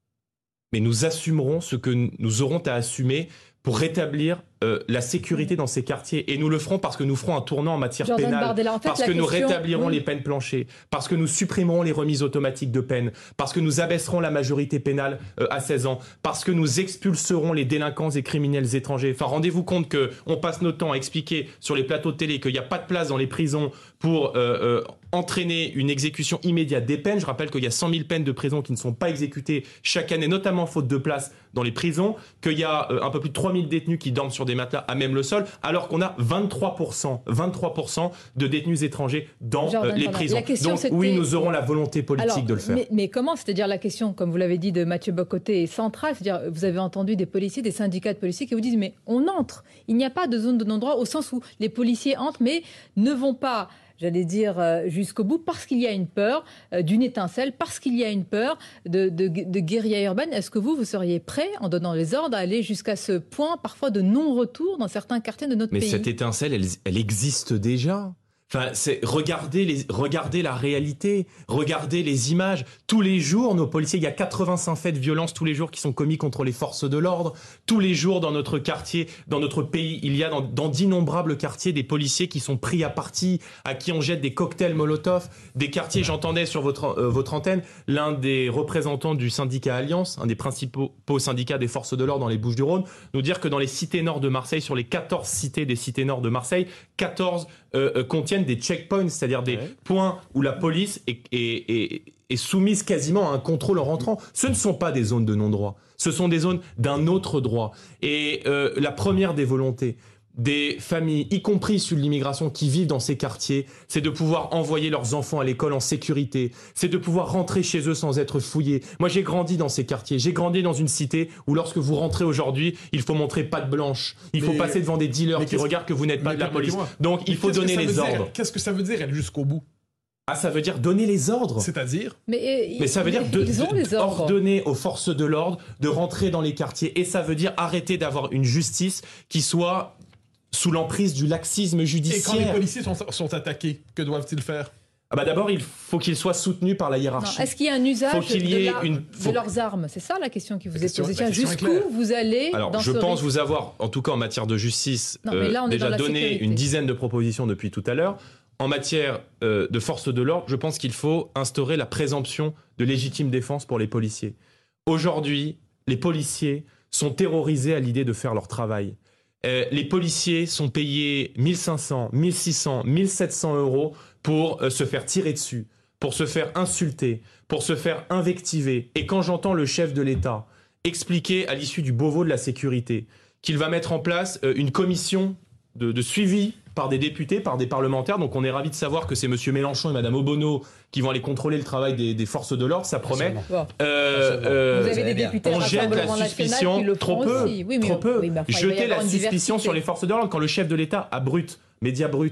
Mais nous assumerons ce que nous aurons à assumer pour rétablir euh, la sécurité dans ces quartiers. Et nous le ferons parce que nous ferons un tournant en matière Jordan pénale, Bardella, en fait, parce que question, nous rétablirons oui. les peines planchées, parce que nous supprimerons les remises automatiques de peine, parce que nous abaisserons la majorité pénale euh, à seize ans, parce que nous expulserons les délinquants et criminels étrangers. Enfin, rendez-vous compte qu'on passe notre temps à expliquer sur les plateaux de télé qu'il n'y a pas de place dans les prisons pour euh, euh, entraîner une exécution immédiate des peines. Je rappelle qu'il y a cent mille peines de prison qui ne sont pas exécutées chaque année, notamment faute de place dans les prisons, qu'il y a euh, un peu plus de trois mille détenus qui dorment sur des matelas à même le sol, alors qu'on a vingt-trois pour cent, vingt-trois pour cent de détenus étrangers dans euh, les prisons. Donc oui, nous aurons la volonté politique alors, de le faire. Mais, mais comment? C'est-à-dire la question, comme vous l'avez dit, de Mathieu Bocoté est centrale. C'est-à-dire, vous avez entendu des policiers, des syndicats de policiers qui vous disent mais on entre. Il n'y a pas de zone de non-droit au sens où les policiers entrent mais ne vont pas, j'allais dire, euh, jusqu'au bout, parce qu'il y a une peur euh, d'une étincelle, parce qu'il y a une peur de, de, de guérilla urbaine. Est-ce que vous, vous seriez prêt, en donnant les ordres, à aller jusqu'à ce point, parfois, de non-retour dans certains quartiers de notre Mais pays? cette étincelle, elle, elle existe déjà. Enfin, c'est regardez, les, regardez la réalité, regardez les images. Tous les jours, nos policiers, il y a quatre-vingt-cinq faits de violence tous les jours qui sont commis contre les forces de l'ordre. Tous les jours, dans notre quartier, dans notre pays, il y a dans, dans d'innombrables quartiers des policiers qui sont pris à partie, à qui on jette des cocktails Molotov. Des quartiers, j'entendais sur votre, euh, votre antenne, l'un des représentants du syndicat Alliance, un des principaux syndicats des forces de l'ordre dans les Bouches-du-Rhône, nous dire que dans les cités nord de Marseille, sur les quatorze cités des cités nord de Marseille, quatorze euh, euh, contiennent des checkpoints, c'est-à-dire des ouais. points où la police est, est, est, est soumise quasiment à un contrôle en rentrant. Ce ne sont pas des zones de non-droit, ce sont des zones d'un autre droit. Et euh, la première des volontés des familles, y compris issues de l'immigration, qui vivent dans ces quartiers, c'est de pouvoir envoyer leurs enfants à l'école en sécurité, c'est de pouvoir rentrer chez eux sans être fouillés. Moi, j'ai grandi dans ces quartiers, j'ai grandi dans une cité où lorsque vous rentrez aujourd'hui, il faut montrer patte blanche, il mais, faut passer devant des dealers qui regardent que vous n'êtes pas de la police. Donc, il faut donner les ordres. Qu'est-ce que ça veut dire, aller jusqu'au bout? Ah, ça veut dire donner les ordres. C'est-à-dire mais, mais ça veut dire de, ils ont de, les ordres. ordonner aux forces de l'ordre de rentrer dans les quartiers. Et ça veut dire arrêter d'avoir une justice qui soit sous l'emprise du laxisme judiciaire. Et quand les policiers sont, sont attaqués, que doivent-ils faire? Ah bah d'abord, il faut qu'ils soient soutenus par la hiérarchie. Est-ce qu'il y a un usage faut qu'il y ait de, la, une... faut... de leurs armes? C'est ça la question qui vous la est posée. Jusqu'où vous allez Alors, dans je ce pense risque? vous avoir, en tout cas en matière de justice, non, euh, là, on déjà est dans donné sécurité. une dizaine de propositions depuis tout à l'heure. En matière euh, de force de l'ordre, je pense qu'il faut instaurer la présomption de légitime défense pour les policiers. Aujourd'hui, les policiers sont terrorisés à l'idée de faire leur travail. Euh, les policiers sont payés mille cinq cents, mille six cents, mille sept cents euros pour euh, se faire tirer dessus, pour se faire insulter, pour se faire invectiver. Et quand j'entends le chef de l'État expliquer à l'issue du Beauvau de la sécurité qu'il va mettre en place euh, une commission de, de suivi par des députés, par des parlementaires, donc on est ravis de savoir que c'est M. Mélenchon et Mme Obono qui vont aller contrôler le travail des, des forces de l'ordre, ça promet. Bon. Euh, euh, Vous avez des députés on jette la suspicion, trop peu, oui, mais, trop peu. Oui, bah, Jeter la suspicion sur les forces de l'ordre quand le chef de l'État, à Brut, média Brut,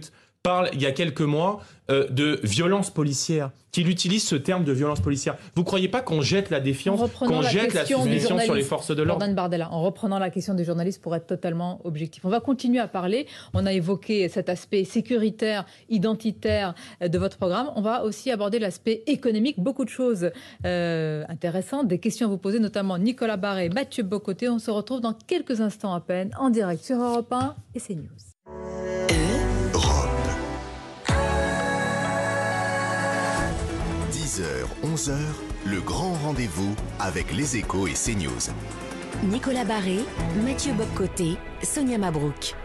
parle il y a quelques mois euh, de violence policière, qu'il utilise ce terme de violence policière. Vous ne croyez pas qu'on jette la défiance, qu'on la jette la suspicion sur les forces de l'ordre? Jordan Bardella, en reprenant la question des journalistes pour être totalement objectif. On va continuer à parler. On a évoqué cet aspect sécuritaire, identitaire de votre programme. On va aussi aborder l'aspect économique. Beaucoup de choses euh, intéressantes, des questions à vous poser, notamment Nicolas Barré, Mathieu Bocoté. On se retrouve dans quelques instants à peine en direct sur Europe un et CNews. dix heures, onze heures, le grand rendez-vous avec les Échos et CNews. Nicolas Barré, Mathieu Bocoté, Sonia Mabrouk.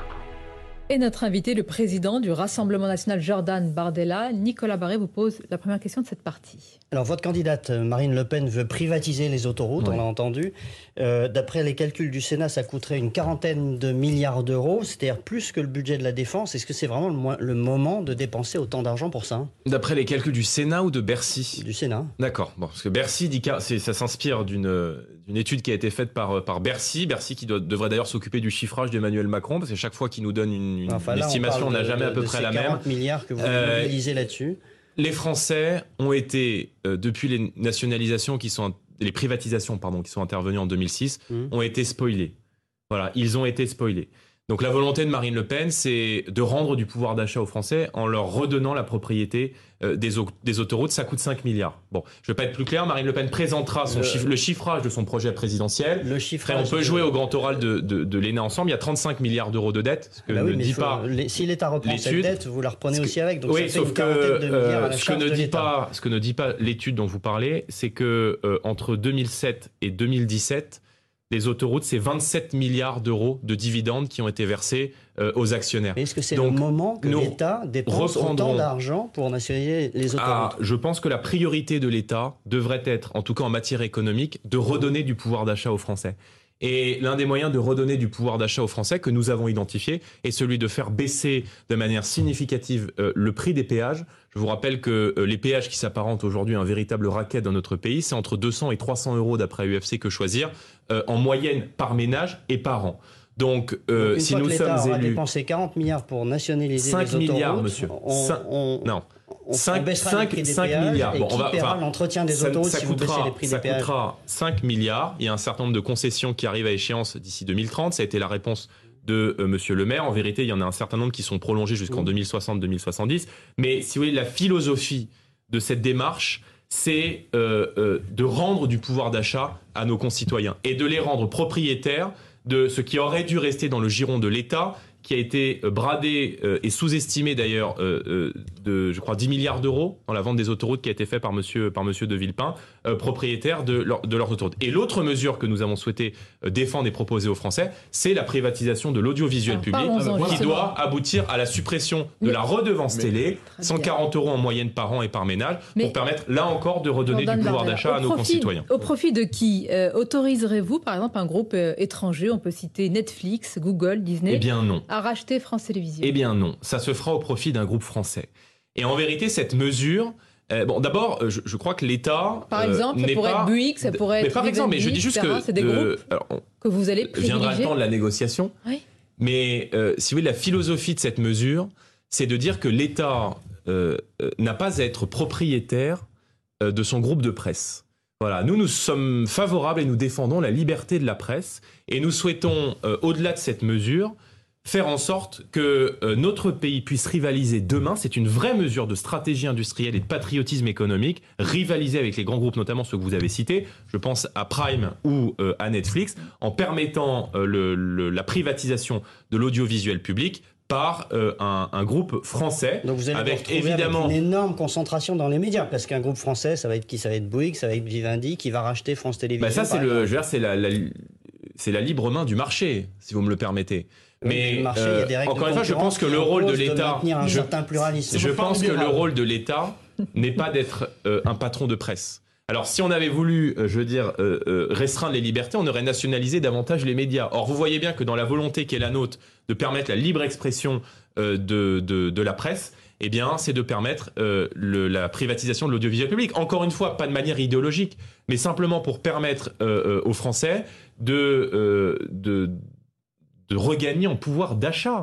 Et notre invité, le président du Rassemblement national Jordan Bardella, Nicolas Barré, vous pose la première question de cette partie. Alors, votre candidate, Marine Le Pen, veut privatiser les autoroutes, oui. On l'a entendu. Euh, d'après les calculs du Sénat, ça coûterait une quarantaine de milliards d'euros, c'est-à-dire plus que le budget de la Défense. Est-ce que c'est vraiment le, mo- le moment de dépenser autant d'argent pour ça? D'après les calculs du Sénat ou de Bercy? Du Sénat. D'accord. Bon, parce que Bercy, dit que ça s'inspire d'une, d'une étude qui a été faite par, par Bercy. Bercy qui doit, devrait d'ailleurs s'occuper du chiffrage d'Emmanuel Macron, parce que chaque fois qu'il nous donne une, une enfin, là, estimation, on n'a jamais de, à peu de près ces la même. quarante milliards que vous euh, mobilisez là-dessus. Les Français ont été, euh, depuis les nationalisations qui sont, les privatisations pardon, qui sont intervenues en deux mille six, mmh. ont été spoilés. Voilà, ils ont été spoilés. Donc la volonté de Marine Le Pen, c'est de rendre du pouvoir d'achat aux Français en leur redonnant la propriété euh, des, des autoroutes. Ça coûte cinq milliards. Bon, je ne vais pas être plus clair. Marine Le Pen présentera son le, chiffre, le chiffrage de son projet présidentiel. Le chiffrage. Après, on peut de... jouer au grand oral de, de, de l'E N A ensemble. Il y a trente-cinq milliards d'euros de dette. Ce que bah oui, ne dit faut, pas. Les, si l'État reprend l'étude, cette dette, vous la reprenez que, aussi avec. Donc oui, ça fait sauf une que quarantaine de milliards à la ce charge que ne de dit l'État. pas, ce que ne dit pas l'étude dont vous parlez, c'est que euh, entre deux mille sept et deux mille dix-sept. Les autoroutes, c'est vingt-sept milliards d'euros de dividendes qui ont été versés euh, aux actionnaires. Mais est-ce que c'est Donc, le moment que l'État dépense autant d'argent pour nationaliser les autoroutes? Ah, je pense que la priorité de l'État devrait être, en tout cas en matière économique, de redonner du pouvoir d'achat aux Français. Et l'un des moyens de redonner du pouvoir d'achat aux Français que nous avons identifié est celui de faire baisser de manière significative euh, le prix des péages. Je vous rappelle que euh, les péages qui s'apparentent aujourd'hui à un véritable racket dans notre pays, c'est entre deux cents et trois cents euros d'après U F C Que Choisir, euh, en moyenne par ménage et par an. Donc, euh, Donc si nous sommes élus... On a dépensé quarante milliards pour nationaliser cinq les autoroutes. milliards, monsieur. On, cinq, on, non. On, cinq, on baissera cinq, les prix des cinq péages milliards. Et bon, qui on va, paiera enfin, l'entretien des ça, autoroutes ça si coûtera, vous baissez les prix ça des péages? Ça coûtera cinq milliards. Il y a un certain nombre de concessions qui arrivent à échéance d'ici deux mille trente. Ça a été la réponse de euh, Monsieur le maire. En vérité, il y en a un certain nombre qui sont prolongés jusqu'en mmh. deux mille soixante, deux mille soixante-dix. Mais si vous voulez, la philosophie de cette démarche, c'est euh, euh, de rendre du pouvoir d'achat à nos concitoyens et de les rendre propriétaires de ce qui aurait dû rester dans le giron de l'État, qui a été bradé euh, et sous-estimé d'ailleurs euh, euh, de, je crois, dix milliards d'euros dans la vente des autoroutes qui a été faite par monsieur, par monsieur de Villepin, euh, propriétaire de, leur, de leurs autoroutes. Et l'autre mesure que nous avons souhaité euh, défendre et proposer aux Français, c'est la privatisation de l'audiovisuel public, qui doit aboutir à la suppression de mais, la redevance mais, télé, cent quarante euros en moyenne par an et par ménage, mais, pour permettre là encore de redonner du pouvoir d'achat à nos profit, concitoyens. Au profit de qui euh, autoriserez-vous, par exemple, un groupe euh, étranger, on peut citer Netflix, Google, Disney, eh bien non. à racheter France Télévisions? Eh bien non, ça se fera au profit d'un groupe français. Et en vérité, cette mesure... Euh, bon, d'abord, je, je crois que l'État par exemple, euh, ça pourrait pas... être Bouygues, ça pourrait mais être par exemple, mais je dis juste que c'est des de... groupes Alors, on... que vous allez privilégier. Viendra le temps de la négociation. Oui. Mais euh, si vous voulez, la philosophie de cette mesure, c'est de dire que l'État euh, euh, n'a pas à être propriétaire euh, de son groupe de presse. Voilà, nous, nous sommes favorables et nous défendons la liberté de la presse et nous souhaitons, euh, au-delà de cette mesure, faire en sorte que euh, notre pays puisse rivaliser demain. C'est une vraie mesure de stratégie industrielle et de patriotisme économique, rivaliser avec les grands groupes, notamment ceux que vous avez cités. Je pense à Prime ou euh, à Netflix, en permettant euh, le, le, la privatisation de l'audiovisuel public par euh, un, un groupe français. Donc vous allez avec vous évidemment avec une énorme concentration dans les médias, parce qu'un groupe français, ça va être qui? Ça va être Bouygues, ça va être Vivendi qui va racheter France Télévisions. Bah ça c'est le, je veux dire, c'est la, la, c'est la libre main du marché, si vous me le permettez. Mais, mais marché, euh, y a des règles encore de une fois, je pense que le rôle de l'État, de un je, certain pluralisme. je pense que le rôle de l'État n'est pas d'être euh, un patron de presse. Alors, si on avait voulu, euh, je veux dire, euh, euh, restreindre les libertés, on aurait nationalisé davantage les médias. Or, vous voyez bien que dans la volonté qui est la nôtre de permettre la libre expression euh, de, de, de la presse, eh bien, c'est de permettre euh, le, la privatisation de l'audiovisuel public. Encore une fois, pas de manière idéologique, mais simplement pour permettre euh, euh, aux Français de, euh, de, de regagner en pouvoir d'achat.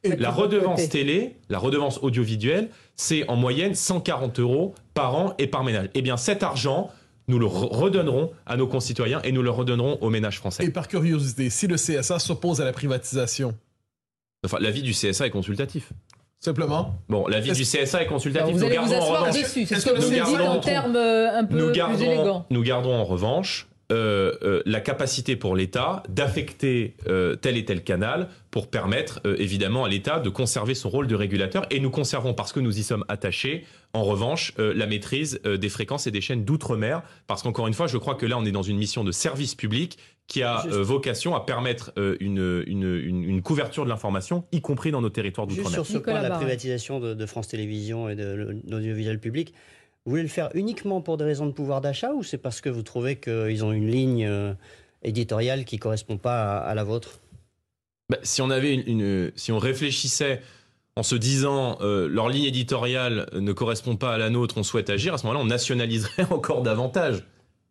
Et la redevance télé, la redevance audiovisuelle, c'est en moyenne cent quarante euros par an et par ménage. Eh bien, cet argent, nous le redonnerons à nos concitoyens et nous le redonnerons aux ménages français. Et par curiosité, si le C S A s'oppose à la privatisation? Enfin, l'avis du C S A est consultatif. Simplement. Bon, l'avis du C S A est consultatif. Alors, vous nous allez gardons vous asseoir en revanche, dessus, c'est ce est-ce que que vous nous dites gardons- en termes euh, un peu nous plus gardons, élégants. nous gardons en revanche euh, euh, la capacité pour l'État d'affecter euh, tel et tel canal pour permettre euh, évidemment à l'État de conserver son rôle de régulateur. Et nous conservons, parce que nous y sommes attachés, en revanche, euh, la maîtrise euh, des fréquences et des chaînes d'outre-mer. Parce qu'encore une fois, je crois que là, on est dans une mission de service public qui a euh, vocation à permettre euh, une, une, une, une couverture de l'information, y compris dans nos territoires Juste d'outre-mer. sur ce Nicolas point, la Barré. privatisation de, de France Télévisions et de l'audiovisuel public, vous voulez le faire uniquement pour des raisons de pouvoir d'achat ou c'est parce que vous trouvez qu'ils ont une ligne euh, éditoriale qui ne correspond pas à, à la vôtre? Bah, si on avait une, une- si on réfléchissait en se disant euh, leur ligne éditoriale ne correspond pas à la nôtre, on souhaite agir, à ce moment-là, on nationaliserait encore davantage.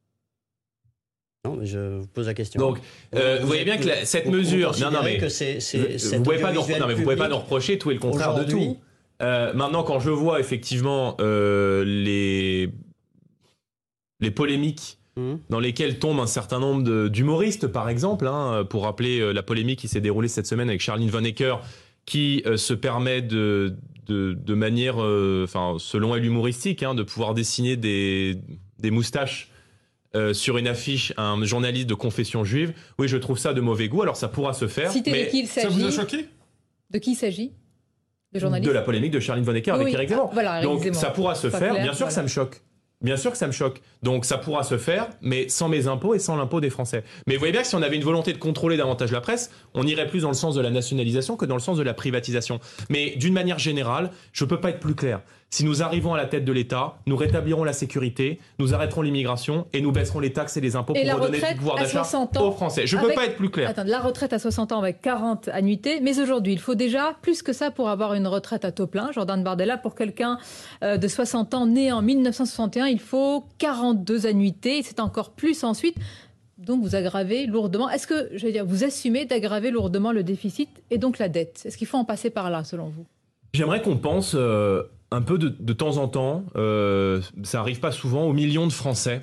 Non, mais je vous pose la question. Donc, euh, vous voyez bien que la- cette vous- vous mesure, non, non, considérez mais que c'est- c'est- vous, cet vous pouvez pas nous, audiovisuel non, mais vous pouvez pas public, nous reprocher tout et le contraire de aujourd'hui, tout. Euh, maintenant, quand je vois effectivement euh, les les polémiques hum, dans lesquelles tombent un certain nombre de- d'humoristes, par exemple, hein, pour rappeler euh, la polémique qui s'est déroulée cette semaine avec Charline Vanhoenacker, qui euh, se permet de, de, de manière, euh, enfin, selon elle humoristique, hein, de pouvoir dessiner des, des moustaches euh, sur une affiche à un journaliste de confession juive. Oui, je trouve ça de mauvais goût. Alors, ça pourra se faire. Citez mais de qui il Ça vous a s'agit. choqué? De qui il s'agit? De journaliste. de la polémique de Charline Vanhoenacker avec Oui, Éric Zemmour. ah, voilà, Éric Donc, Zemmour. ça pourra se Pas faire. clair, Bien sûr voilà. que ça me choque. Bien sûr que ça me choque. Donc ça pourra se faire, mais sans mes impôts et sans l'impôt des Français. Mais vous voyez bien que si on avait une volonté de contrôler davantage la presse, on irait plus dans le sens de la nationalisation que dans le sens de la privatisation. Mais d'une manière générale, je ne peux pas être plus clair. Si nous arrivons à la tête de l'État, nous rétablirons la sécurité, nous arrêterons l'immigration et nous baisserons les taxes et les impôts Et pour la redonner du retraite pouvoir à d'achat soixante ans aux Français. Je ne peux avec- pas être plus clair. Attends, la retraite à soixante ans avec quarante annuités, mais aujourd'hui, il faut déjà plus que ça pour avoir une retraite à taux plein. Jordan Bardella, pour quelqu'un euh, de soixante ans né en mille neuf cent soixante et un, il faut quarante-deux annuités, et c'est encore plus ensuite. Donc vous aggravez lourdement. Est-ce que, je veux dire, vous assumez d'aggraver lourdement le déficit et donc la dette? Est-ce qu'il faut en passer par là, selon vous? J'aimerais qu'on pense euh, un peu de, de temps en temps, euh, ça arrive pas souvent, aux millions de Français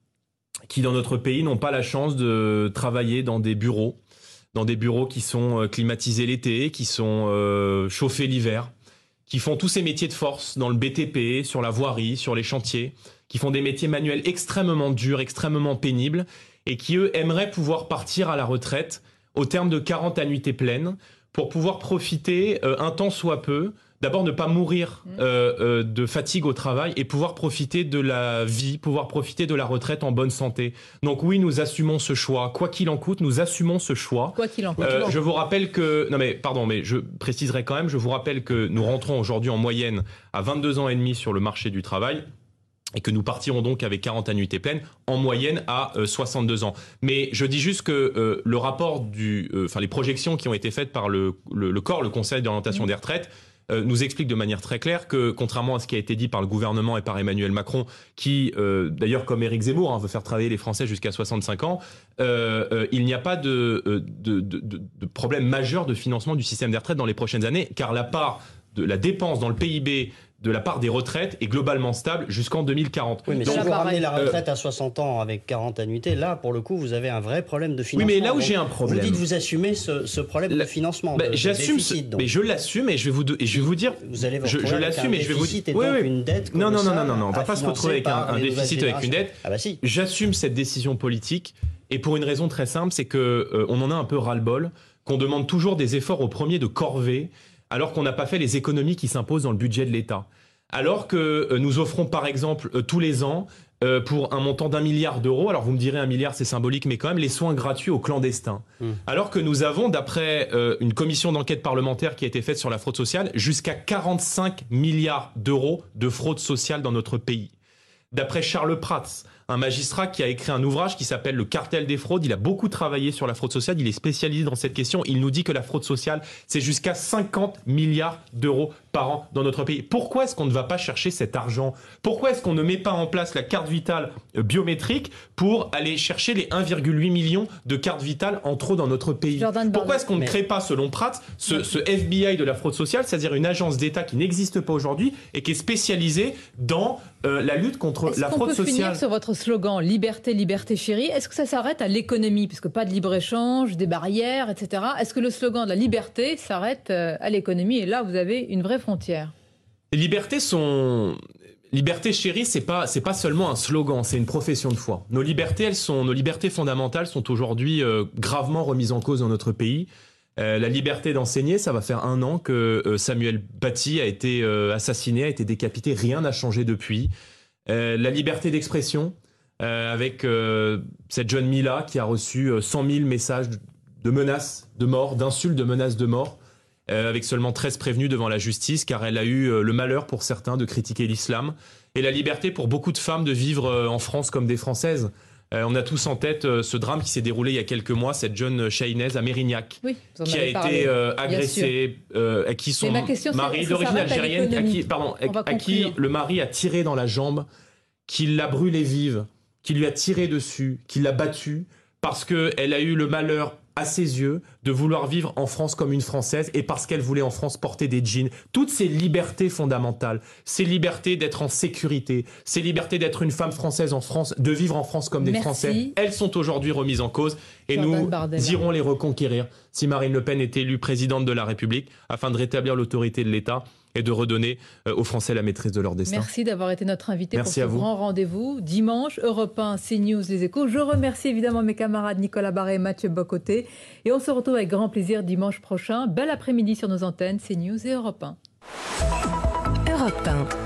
qui dans notre pays n'ont pas la chance de travailler dans des bureaux, dans des bureaux qui sont euh, climatisés l'été, qui sont euh, chauffés l'hiver, qui font tous ces métiers de force dans le B T P, sur la voirie, sur les chantiers, qui font des métiers manuels extrêmement durs, extrêmement pénibles, et qui, eux, aimeraient pouvoir partir à la retraite au terme de quarante annuités pleines pour pouvoir profiter euh, un temps soit peu, d'abord ne pas mourir euh, euh, de fatigue au travail et pouvoir profiter de la vie, pouvoir profiter de la retraite en bonne santé. Donc oui, nous assumons ce choix. Quoi qu'il en coûte, nous assumons ce choix. Quoi qu'il en coûte. Euh, je vous rappelle que... Non mais, pardon, mais je préciserai quand même, je vous rappelle que nous rentrons aujourd'hui en moyenne à vingt-deux ans et demi sur le marché du travail et que nous partirons donc avec quarante annuités pleines, en moyenne à euh, soixante-deux ans. Mais je dis juste que euh, le rapport du... Enfin, les projections qui ont été faites par le, le, le corps, le Conseil d'orientation Mmh. des retraites, euh, nous explique de manière très claire que, contrairement à ce qui a été dit par le gouvernement et par Emmanuel Macron, qui, euh, d'ailleurs comme Éric Zemmour, hein, veut faire travailler les Français jusqu'à soixante-cinq ans, euh, euh, il n'y a pas de, de, de, de, de problème majeur de financement du système des retraites dans les prochaines années, car la part de la dépense dans le P I B de la part des retraites est globalement stable jusqu'en deux mille quarante. Oui, mais Donc, si vous pareil. ramenez la retraite à soixante ans avec quarante annuités, là, pour le coup, vous avez un vrai problème de Oui, financement. mais là où Donc, j'ai un problème... Vous dites vous assumez ce, ce problème La- de financement, Bah, de, de j'assume ce- déficit. donc. mais je l'assume et je vais vous de- et je vais vous dire Vous allez vous je, retrouver je avec l'assume un et je vais vous déficit et Oui, donc oui. une dette non non non colossale non non on va à pas se financer retrouver avec un, par un les déficit nouvelles avec une dette. Ah bah si. J'assume cette décision politique et pour une raison très simple, c'est que euh, on en a un peu ras-le-bol qu'on demande toujours des efforts au premier de corvée alors qu'on n'a pas fait les économies qui s'imposent dans le budget de l'État. Alors que euh, nous offrons par exemple euh, tous les ans euh, pour un montant d'un milliard d'euros, alors vous me direz un milliard c'est symbolique mais quand même les soins gratuits aux clandestins. Mmh. Alors que nous avons d'après euh, une commission d'enquête parlementaire qui a été faite sur la fraude sociale jusqu'à quarante-cinq milliards d'euros de fraude sociale dans notre pays. D'après Charles Prats, un magistrat qui a écrit un ouvrage qui s'appelle Le cartel des fraudes. Il a beaucoup travaillé sur la fraude sociale, il est spécialisé dans cette question. Il nous dit que la fraude sociale, c'est jusqu'à cinquante milliards d'euros par an dans notre pays. Pourquoi est-ce qu'on ne va pas chercher cet argent? Pourquoi est-ce qu'on ne met pas en place la carte vitale biométrique pour aller chercher les un virgule huit millions de cartes vitales en trop dans notre pays? Pourquoi est-ce qu'on ne crée pas, selon Pratt, ce, ce F B I de la fraude sociale, c'est-à-dire une agence d'État qui n'existe pas aujourd'hui et qui est spécialisée dans euh, la lutte contre la fraude sociale? Est-ce qu'on peut finir sur votre slogan « Liberté, liberté chérie ». Est-ce que ça s'arrête à l'économie? Puisque pas de libre-échange, des barrières, et cetera. Est-ce que le slogan de la liberté s'arrête à l'économie? Et là, vous avez une vraie frontière. Les libertés sont... Liberté chérie, c'est pas c'est pas seulement un slogan, c'est une profession de foi. Nos libertés, elles sont nos libertés fondamentales sont aujourd'hui euh, gravement remises en cause dans notre pays. Euh, la liberté d'enseigner, ça va faire un an que euh, Samuel Paty a été euh, assassiné, a été décapité, rien n'a changé depuis. Euh, la liberté d'expression, euh, avec euh, cette jeune Mila qui a reçu euh, cent mille messages de menaces de mort, d'insultes, de menaces de mort. Euh, avec seulement treize prévenus devant la justice, car elle a eu euh, le malheur pour certains de critiquer l'islam, et la liberté pour beaucoup de femmes de vivre euh, en France comme des Françaises. Euh, on a tous en tête euh, ce drame qui s'est déroulé il y a quelques mois, cette jeune Chahinaise à Mérignac, oui, qui a parlé, été euh, agressée, euh, à qui son mari d'origine algérienne, à qui, pardon, à, à qui le mari a tiré dans la jambe, qui l'a brûlée vive, qui lui a tiré dessus, qui l'a battue, parce qu'elle a eu le malheur à ses yeux, de vouloir vivre en France comme une Française et parce qu'elle voulait en France porter des jeans. Toutes ces libertés fondamentales, ces libertés d'être en sécurité, ces libertés d'être une femme française en France, de vivre en France comme des Merci. Français, elles sont aujourd'hui remises en cause et Jordan nous Bardella. irons les reconquérir si Marine Le Pen est élue présidente de la République afin de rétablir l'autorité de l'État et de redonner aux Français la maîtrise de leur destin. Merci d'avoir été notre invité Merci pour ce grand rendez-vous. Dimanche, Europe un, CNews, Les Échos. Je remercie évidemment mes camarades Nicolas Barré et Mathieu Bocoté. Et on se retrouve avec grand plaisir dimanche prochain. Bel après-midi sur nos antennes, CNews et Europe un. Europe un.